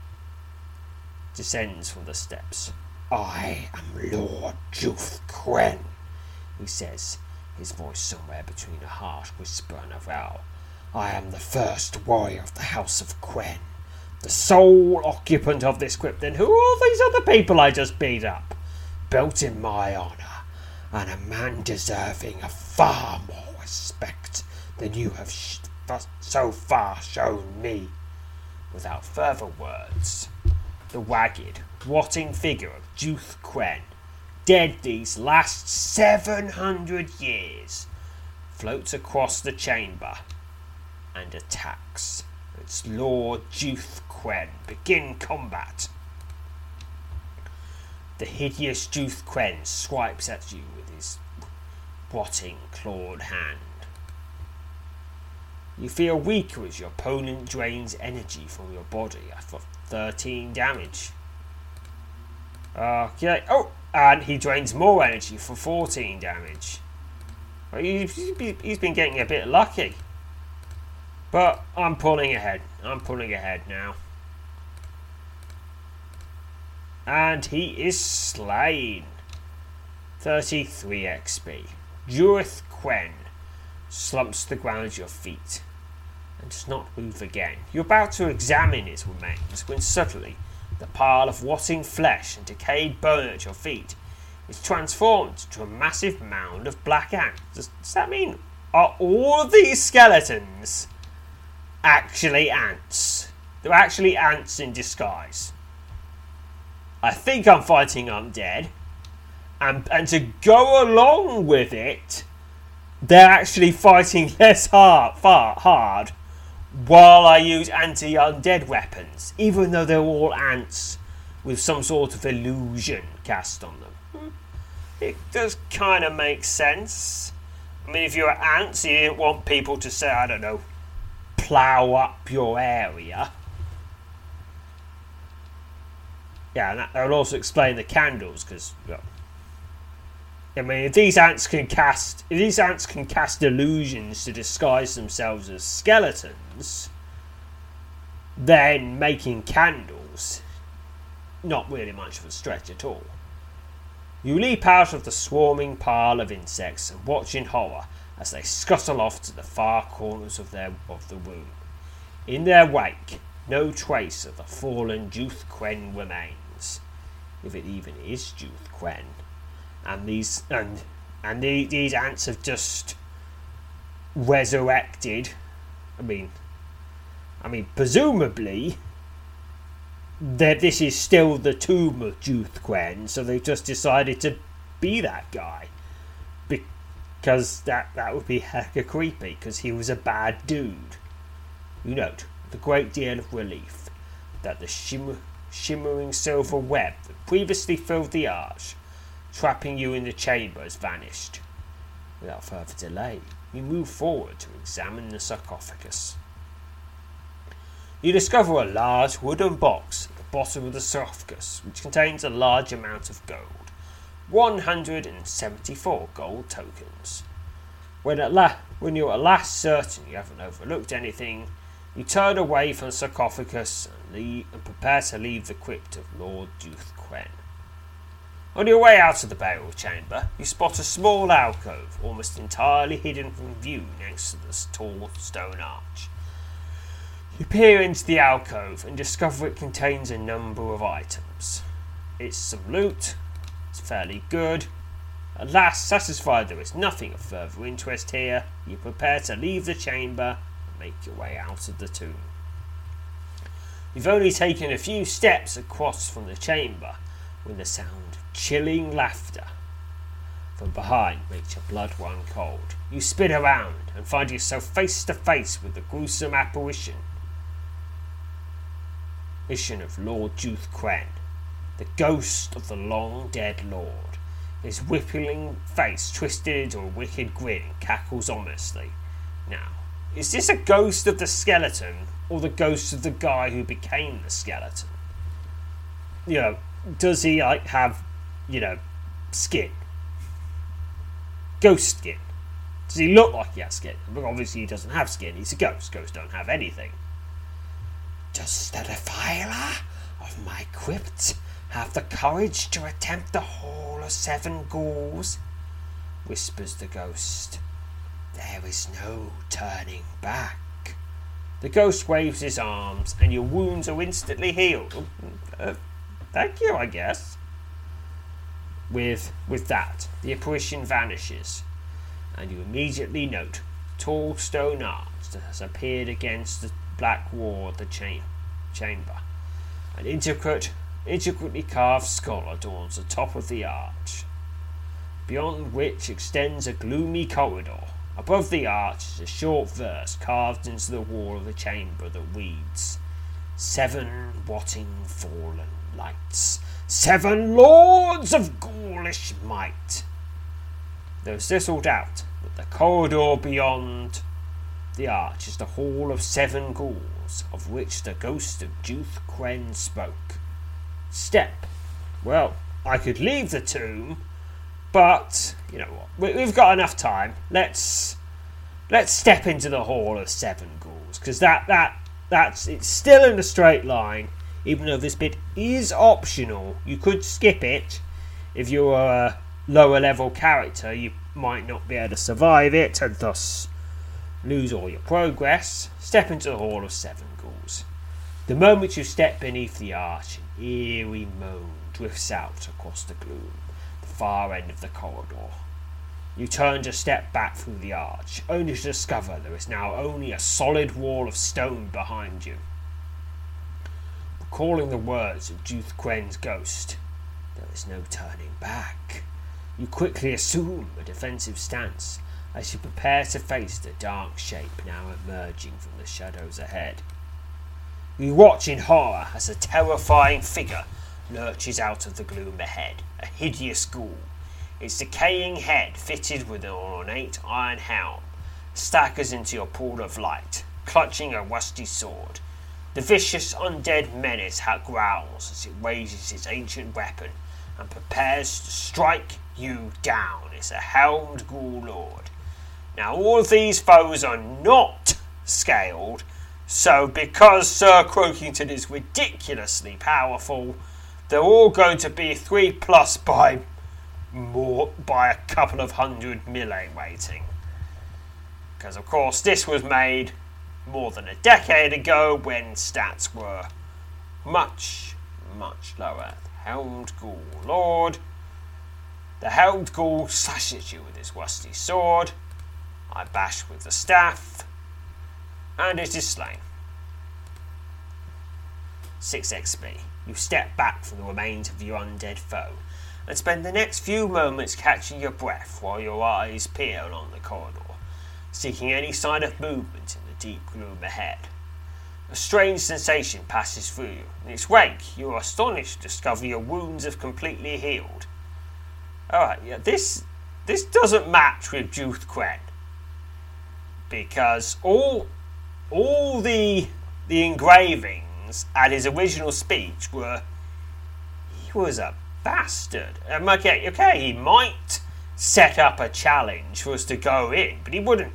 from the steps. I am Lord Juth Quen, he says, his voice somewhere between a harsh whisper and a growl. I am the first warrior of the House of Quen, The sole occupant of this crypt. Then who are these other people I just beat up? Built in my honour, and a man deserving of far more respect than you have so far shown me. Without further words, the wagged, rotting figure of Juth Quen, dead these last 700 years, floats across the chamber and attacks. Its Lord Juth Quen begin combat. The hideous Juth Quen swipes at you with his rotting clawed hand. You feel weaker as your opponent drains energy from your body for 13 damage. Okay. Oh, and he drains more energy for 14 damage. Well, he's been getting a bit lucky. But I'm pulling ahead. I'm pulling ahead now. And he is slain. 33 XP. Juth Quen slumps to the ground at your feet and does not move again. You're about to examine his remains when suddenly the pile of rotting flesh and decayed bone at your feet is transformed to a massive mound of black ants. Does that mean, are all of these skeletons actually ants? They're actually ants in disguise. I think I'm fighting undead, and to go along with it, they're actually fighting less hard while I use anti-undead weapons, even though they're all ants with some sort of illusion cast on them. It does kind of make sense. I mean, if you're ants, you didn't want people to say, I don't know, plough up your area. Yeah, and that would also explain the candles, because, well, I mean, if these ants can cast illusions to disguise themselves as skeletons, then making candles, not really much of a stretch at all. You leap out of the swarming pile of insects and watch in horror as they scuttle off to the far corners of the room. In their wake, no trace of the fallen Juth Quen remains, if it even is Juth Quen. And these ants have just resurrected. I mean, presumably that this is still the tomb of Juth Quen, so they've just decided to be that guy, because that would be hecka creepy, because he was a bad dude. You note with a great deal of relief that the shimmering silver web that previously filled the arch, trapping you in the chamber, has vanished. Without further delay, you move forward to examine the sarcophagus. You discover a large wooden box at the bottom of the sarcophagus, which contains a large amount of gold, 174 gold tokens. When you're at last certain you haven't overlooked anything, you turn away from the sarcophagus and prepare to leave the crypt of Lord Juth Quen. On your way out of the burial chamber, you spot a small alcove, almost entirely hidden from view next to the tall stone arch. You peer into the alcove and discover it contains a number of items. It's some loot, it's fairly good. At last, satisfied there is nothing of further interest here, you prepare to leave the chamber and make your way out of the tomb. You've only taken a few steps across from the chamber when the sound of chilling laughter from behind makes your blood run cold. You spin around and find yourself face to face with the gruesome apparition of Lord Juth Quen, the ghost of the long dead lord. His rippling face twisted into a wicked grin cackles ominously. Now, is this a ghost of the skeleton or the ghost of the guy who became the skeleton? You know, does he have, skin? Ghost skin. Does he look like he has skin? But obviously he doesn't have skin, he's a ghost. Ghosts don't have anything. Does the defiler of my crypt have the courage to attempt the Hall of Seven Ghouls? Whispers the ghost. There is no turning back. The ghost waves his arms, and your wounds are instantly healed. Thank you, I guess. With that, the apparition vanishes, and you immediately note a tall stone arch that has appeared against the black wall of the chamber. An intricately carved skull adorns the top of the arch, beyond which extends a gloomy corridor. Above the arch is a short verse carved into the wall of the chamber that reads, 7 Watting fallen lights, 7 lords of ghoulish might. There is little doubt that the corridor beyond the arch is the hall of 7 ghouls, of which the ghost of Juth Quen spoke. Step. Well, I could leave the tomb, but you know what? We've got enough time. Let's step into the hall of 7 ghouls, because that's it's still in a straight line. Even though this bit is optional, you could skip it. If you're a lower level character, you might not be able to survive it and thus lose all your progress. Step into the hall of 7 ghouls. The moment you step beneath the arch, an eerie moan drifts out across the gloom, the far end of the corridor. You turn to step back through the arch, only to discover there is now only a solid wall of stone behind you. Recalling the words of Juth Quen's ghost, there is no turning back. You quickly assume a defensive stance as you prepare to face the dark shape now emerging from the shadows ahead. You watch in horror as a terrifying figure lurches out of the gloom ahead, a hideous ghoul. Its decaying head, fitted with an ornate iron helm, staggers into your pool of light, clutching a rusty sword. The vicious undead menace growls as it raises its ancient weapon and prepares to strike you down. It's a helmed ghoul lord. Now all of these foes are not scaled, so because Sir Croakington is ridiculously powerful, they're all going to be 3+ by a couple of 100 melee rating. Because of course this was made more than a decade ago when stats were much, much lower. Helmed Ghoul Lord. The Helmed Ghoul slashes you with his rusty sword. I bash with the staff, and it is slain. 6 XP. You step back from the remains of your undead foe and spend the next few moments catching your breath while your eyes peer along the corridor, seeking any sign of movement in the deep gloom ahead. A strange sensation passes through you. In its wake, you are astonished to discover your wounds have completely healed. Alright, yeah, this doesn't match with Juth Quen, because all the engravings at his original speech were, he was a bastard. Okay, he might set up a challenge for us to go in, but he wouldn't,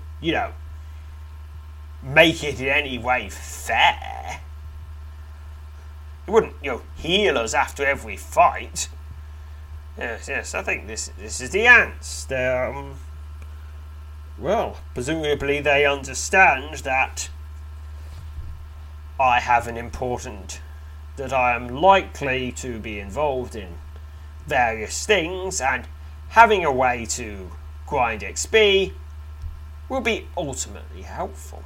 make it in any way fair. He wouldn't, heal us after every fight. Yes, I think this is the ants. They're, presumably they understand that I am likely to be involved in various things, and having a way to grind XP will be ultimately helpful.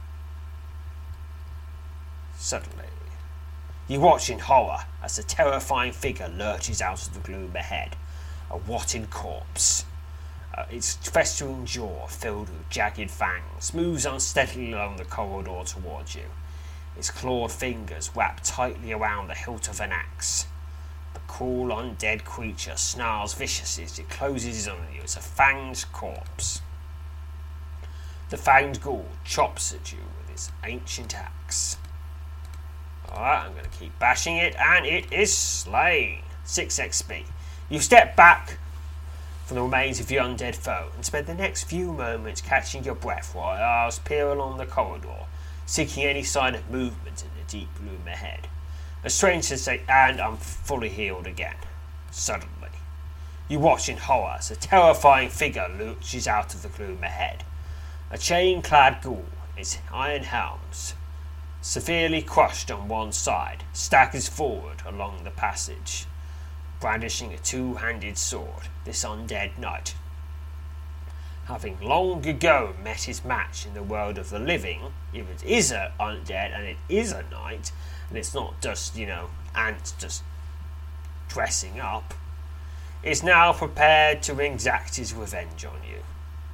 Suddenly, you watch in horror as a terrifying figure lurches out of the gloom ahead, a rotting corpse. Its festering jaw, filled with jagged fangs, moves unsteadily along the corridor towards you. Its clawed fingers wrap tightly around the hilt of an axe. The cruel undead creature snarls viciously as it closes on you as a fanged corpse. The fanged ghoul chops at you with its ancient axe. Alright, I'm going to keep bashing it, and it is slain. 6 XP. You step back from the remains of your undead foe and spend the next few moments catching your breath while your eyes peer along the corridor, seeking any sign of movement in the deep gloom ahead. A strange sensation, and I'm fully healed again. Suddenly, you watch in horror as a terrifying figure lurches out of the gloom ahead. A chain-clad ghoul, its iron helms severely crushed on one side, staggers forward along the passage, brandishing a two-handed sword. This undead knight, having long ago met his match in the world of the living, if it is an undead and it is a knight, and it's not just, ants just dressing up, is now prepared to exact his revenge on you.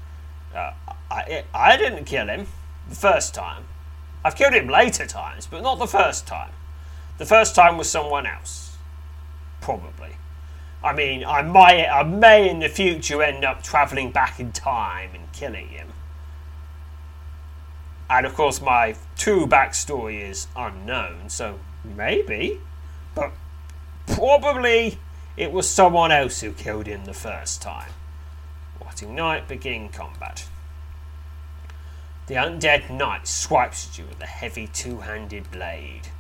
I didn't kill him the first time. I've killed him later times, but not the first time. The first time was someone else. Probably. I mean, I may in the future end up travelling back in time and killing him. And of course my true backstory is unknown, so maybe. But probably it was someone else who killed him the first time. Rotting Knight, begin combat. The undead knight swipes at you with a heavy two-handed blade.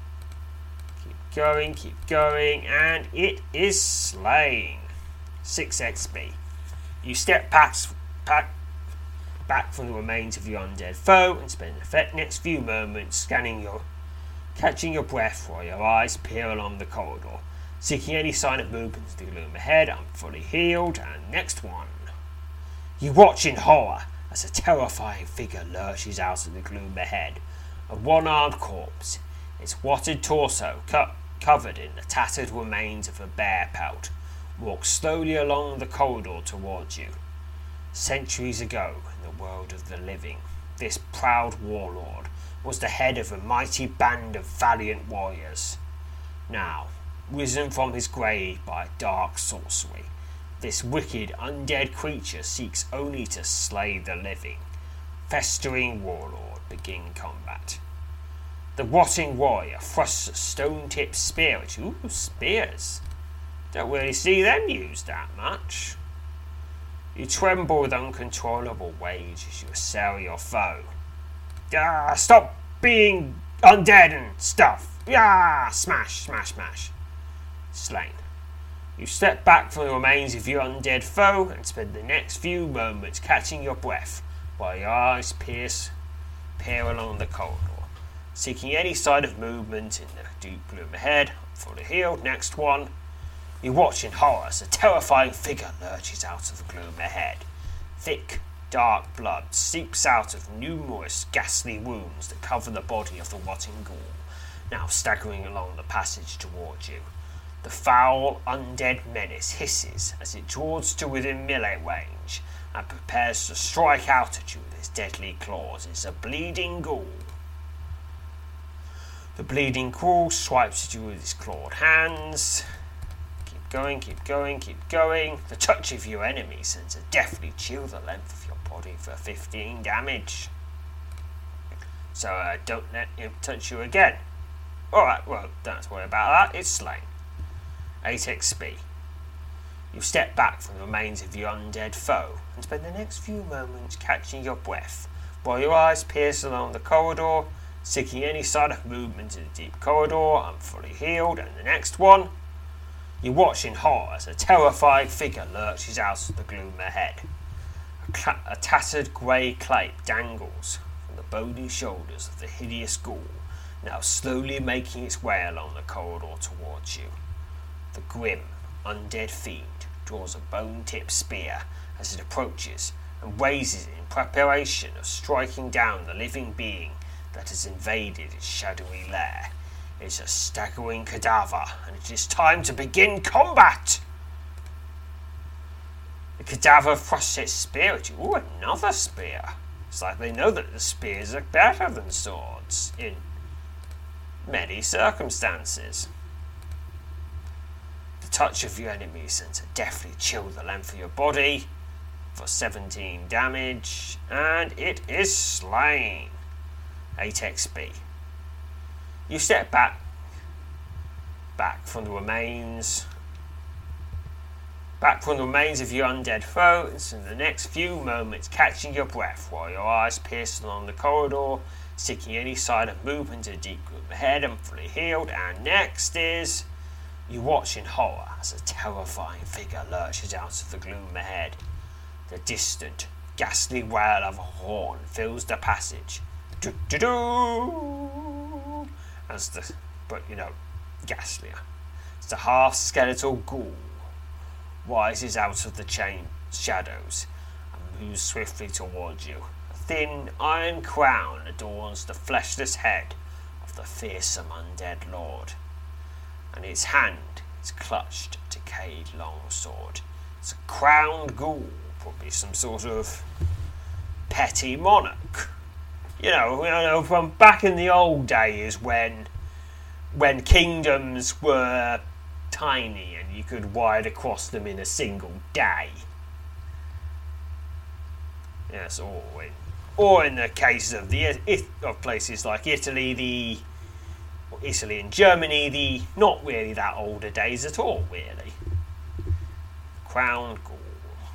Keep going, and it is slain. 6 XP. You step back from the remains of your undead foe and spend the next few moments catching your breath while your eyes peer along the corridor, seeking any sign of movement in the gloom ahead. I'm fully healed, and next one. You watch in horror as a terrifying figure lurches out of the gloom ahead. A one-armed corpse, its watted torso covered in the tattered remains of a bear pelt, walks slowly along the corridor towards you. Centuries ago, in the world of the living, this proud warlord was the head of a mighty band of valiant warriors. Now, risen from his grave by dark sorcery, this wicked undead creature seeks only to slay the living. Festering warlord, begin combat. The rotting warrior thrusts a stone-tipped spear at you. Ooh, spears. Don't really see them used that much. You tremble with uncontrollable rage as you assail your foe. Stop being undead and stuff. Smash, smash, smash. Slain. You step back from the remains of your undead foe and spend the next few moments catching your breath while your eyes peer along the corridor, seeking any sign of movement in the deep gloom ahead. Fully healed. Next one. You watch in horror as a terrifying figure lurches out of the gloom ahead. Thick, dark blood seeps out of numerous ghastly wounds that cover the body of the rotting ghoul, now staggering along the passage towards you. The foul, undead menace hisses as it draws to within melee range and prepares to strike out at you with its deadly claws. It's a bleeding ghoul. The bleeding ghoul swipes at you with its clawed hands. Keep going. The touch of your enemy sends a deathly chill the length of your body for 15 damage. So don't let him touch you again. Alright, well, don't worry about that. It's slain. 8 XP. You step back from the remains of your undead foe and spend the next few moments catching your breath while your eyes pierce along the corridor, seeking any sign of movement in the deep corridor. I'm fully healed. And the next one. You watch in horror as a terrifying figure lurches out of the gloom ahead. A tattered grey cape dangles from the bony shoulders of the hideous ghoul, now slowly making its way along the corridor towards you. The grim, undead fiend draws a bone-tipped spear as it approaches and raises it in preparation of striking down the living being that has invaded its shadowy lair. It's a staggering cadaver, and it is time to begin combat! The cadaver thrusts its spear at you. Ooh, another spear. It's like they know that the spears are better than swords in many circumstances. The touch of your enemy sends a deathly chill the length of your body for 17 damage, and it is slain. 8 XP. You step back from the remains of your undead foe, and in the next few moments catching your breath while your eyes pierce along the corridor, seeking any sign of movement in the deep gloom ahead. I'm fully healed. And next is you watch in horror as a terrifying figure lurches out of the gloom ahead. The distant, ghastly wail of a horn fills the passage. Do-do-do! ghastlier. As the half-skeletal ghoul rises out of the shadows and moves swiftly towards you. A thin iron crown adorns the fleshless head of the fearsome undead lord, and its hand is clutched a decayed longsword. It's a crowned ghoul, probably some sort of petty monarch. You know, from back in the old days when kingdoms were tiny and you could ride across them in a single day. Yes, or in the case of of places like Italy and Germany, not really that older days at all, really. Crowned ghoul.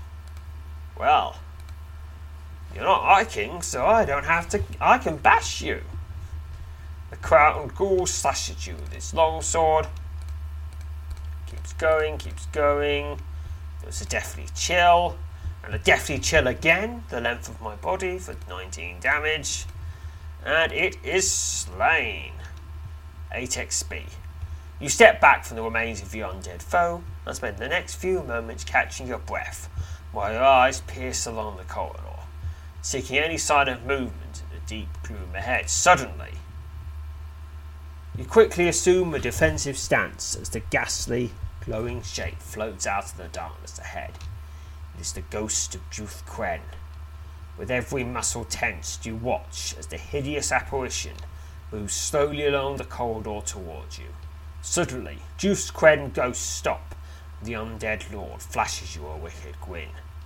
Well, you're not my king, so I can bash you. The crowned ghoul slashes at you with its long sword. Keeps going. There's a deathly chill. And a deathly chill again, the length of my body for 19 damage. And it is slain. 8 XP. You step back from the remains of your undead foe and spend the next few moments catching your breath while your eyes pierce along the corridor, seeking any sign of movement in the deep gloom ahead. Suddenly, you quickly assume a defensive stance as the ghastly, glowing shape floats out of the darkness ahead. It is the ghost of Juth Quen. With every muscle tensed, you watch as the hideous apparition moves slowly along the corridor towards you. Suddenly, Juth Quen ghosts stop, and the undead lord flashes you a wicked grin.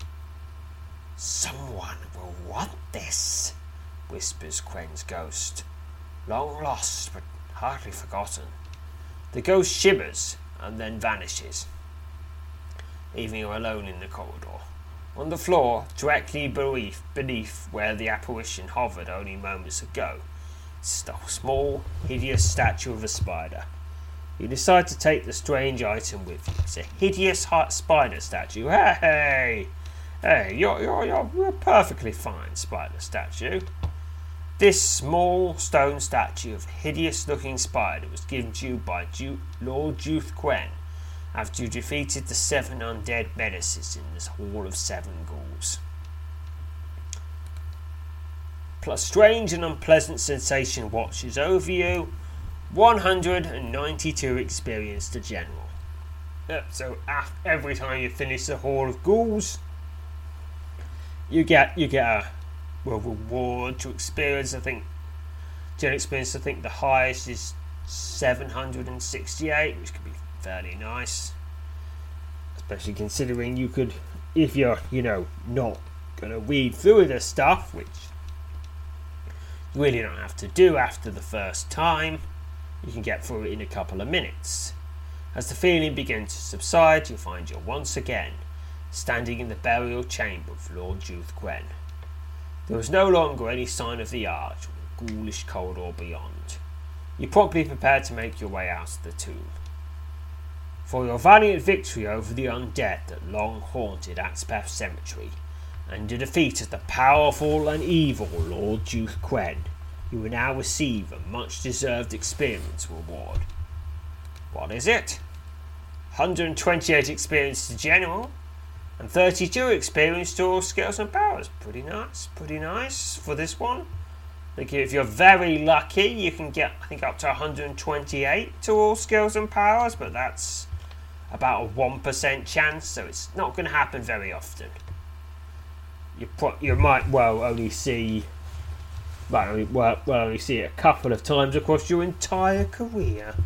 "Someone will want this," whispers Quen's ghost. "Long lost, but hardly forgotten." The ghost shimmers and then vanishes, leaving you alone in the corridor. On the floor, directly beneath where the apparition hovered only moments ago, is a small, hideous statue of a spider. You decide to take the strange item with you. It's a hideous spider statue. Hey, you're perfectly fine, spider statue. This small stone statue of a hideous-looking spider was given to you by Lord Juth Quen after you defeated the 7 undead menaces in this Hall of 7 Ghouls. Plus, strange and unpleasant sensation watches over you. 192 experience to general. So every time you finish the Hall of Ghouls, you get a reward to experience. I think general experience. I think the highest is 768, which could be fairly nice, especially considering you could, if you're not gonna read through this stuff, which you really don't have to do after the first time, you can get through it in a couple of minutes. As the feeling begins to subside, you find you're once again standing in the burial chamber of Lord Juth Quen. There was no longer any sign of the arch or the ghoulish corridor beyond. You promptly prepare to make your way out of the tomb. For your valiant victory over the undead that long haunted Axpath Cemetery, and the defeat of the powerful and evil Lord Juth Quen, you will now receive a much-deserved experience reward. What is it? 128 experience to general, and 32 experience to all skills and powers. Pretty nice for this one. If you're very lucky, you can get, I think, up to 128 to all skills and powers, but that's about a 1% chance, so it's not going to happen very often. You might only see it a couple of times across your entire career.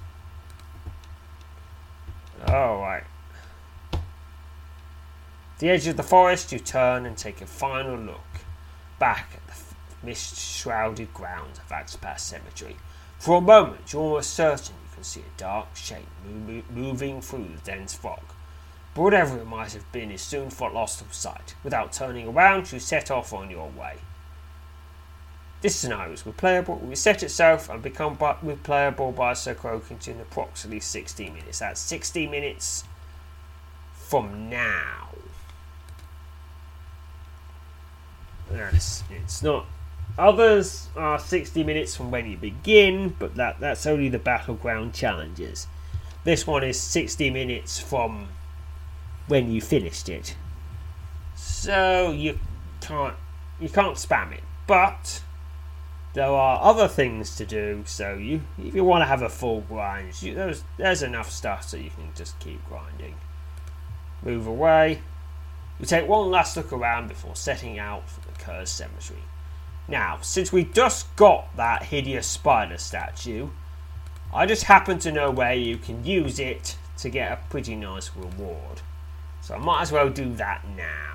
Alright. At the edge of the forest, you turn and take a final look back at the mist-shrouded grounds of Axpath Cemetery. For a moment, you're almost certain you can see a dark shape moving through the dense fog. But whatever it might have been is soon lost from sight. Without turning around, you set off on your way. This scenario is replayable. It will reset itself and become replayable by Sir Croakington in approximately 60 minutes. That's 60 minutes from now. Yes, it's not Others are 60 minutes from when you begin, but that's only the Battleground challenges. This one is 60 minutes from when you finished it. So you can't spam it. But there are other things to do, so if you want to have a full grind, there's enough stuff so you can just keep grinding. Move away. We take one last look around before setting out for the Cursed Cemetery. Now, since we just got that hideous spider statue, I just happen to know where you can use it to get a pretty nice reward. So I might as well do that now.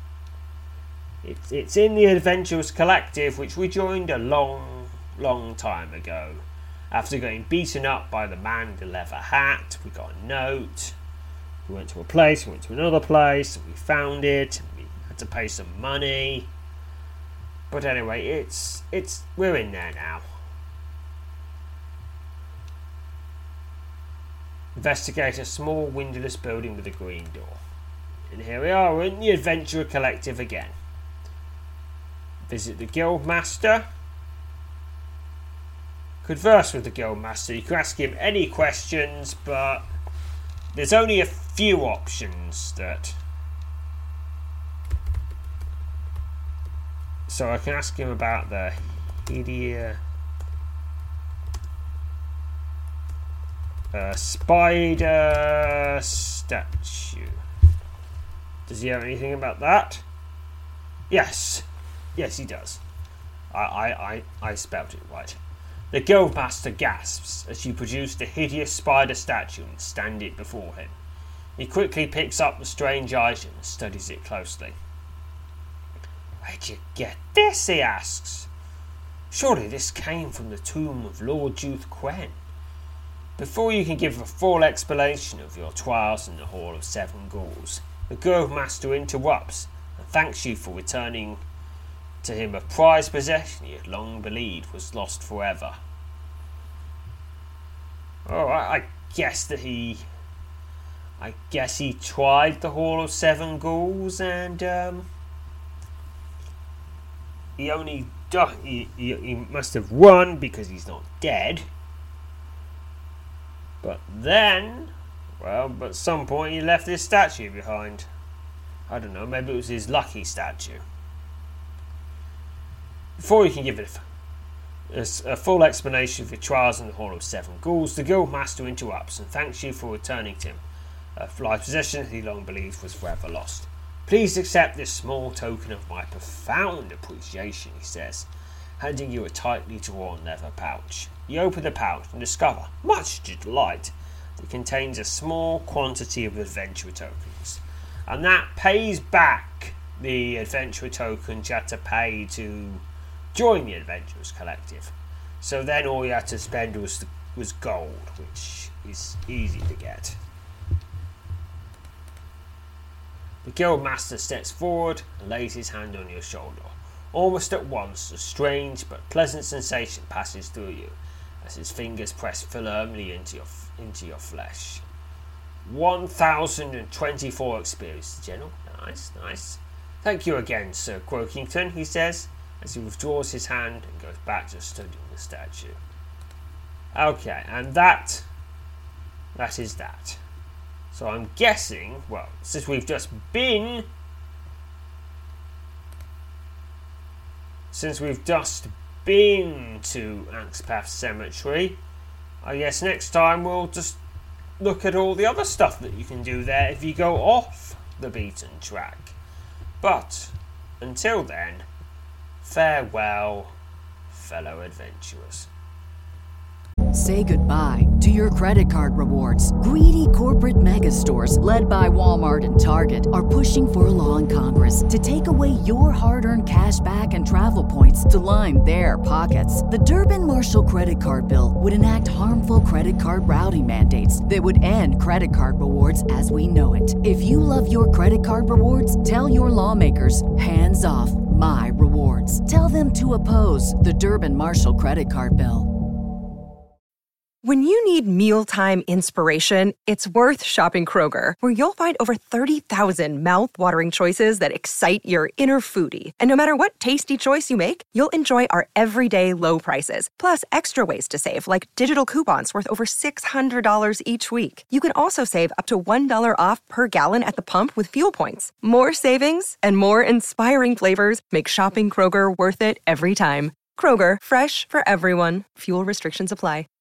It's in the Adventurers Collective, which we joined a long time ago. After getting beaten up by the man in the leather hat, we got a note. We went to a place, we went to another place, we found it, we had to pay some money. But anyway, we're in there now. Investigate a small windowless building with a green door. And here we are, we're in the Adventurer Collective again. Visit the Guildmaster. Converse with the Guildmaster. You can ask him any questions, but there's only a few options that... So I can ask him about the hideous spider statue. Does he have anything about that? Yes, he does. I spelled it right. The Guildmaster gasps as you produce the hideous spider statue and stand it before him. He quickly picks up the strange item and studies it closely. Where'd you get this? He asks. Surely this came from the tomb of Lord Juth Quinn. Before you can give a full explanation of your trials in the Hall of Seven Ghouls, the Guildmaster interrupts and thanks you for returning to him a prized possession he had long believed was lost forever. Oh, I guess he tried the Hall of Seven Ghouls and he must have won because he's not dead. But then, at some point he left this statue behind. I don't know, maybe it was his lucky statue. Before you can give it a full explanation of your trials in the Hall of Seven Ghouls, the Guildmaster interrupts and thanks you for returning to him a prized possession he long believed was forever lost. Please accept this small token of my profound appreciation, he says, handing you a tightly drawn leather pouch. You open the pouch and discover, much to your delight, that it contains a small quantity of adventurer tokens. And that pays back the adventurer tokens you had to pay to join the Adventurers Collective. So then all you had to spend was gold, which is easy to get. The Guildmaster steps forward and lays his hand on your shoulder. Almost at once, a strange but pleasant sensation passes through you as his fingers press firmly into your flesh. 1024 experience, General. Nice. Thank you again, Sir Croakington, he says, as he withdraws his hand and goes back to studying the statue. Okay, and that is that. So I'm guessing, since we've just been to Anxpath Cemetery, I guess next time we'll just look at all the other stuff that you can do there if you go off the beaten track. But until then, farewell, fellow adventurers. Say goodbye to your credit card rewards. Greedy corporate mega stores, led by Walmart and Target, are pushing for a law in Congress to take away your hard-earned cash back and travel points to line their pockets. The Durbin-Marshall credit card bill would enact harmful credit card routing mandates that would end credit card rewards as we know it. If you love your credit card rewards, tell your lawmakers, hands off my rewards. Tell them to oppose the Durbin-Marshall credit card bill. When you need mealtime inspiration, it's worth shopping Kroger, where you'll find over 30,000 mouth-watering choices that excite your inner foodie. And no matter what tasty choice you make, you'll enjoy our everyday low prices, plus extra ways to save, like digital coupons worth over $600 each week. You can also save up to $1 off per gallon at the pump with fuel points. More savings and more inspiring flavors make shopping Kroger worth it every time. Kroger, fresh for everyone. Fuel restrictions apply.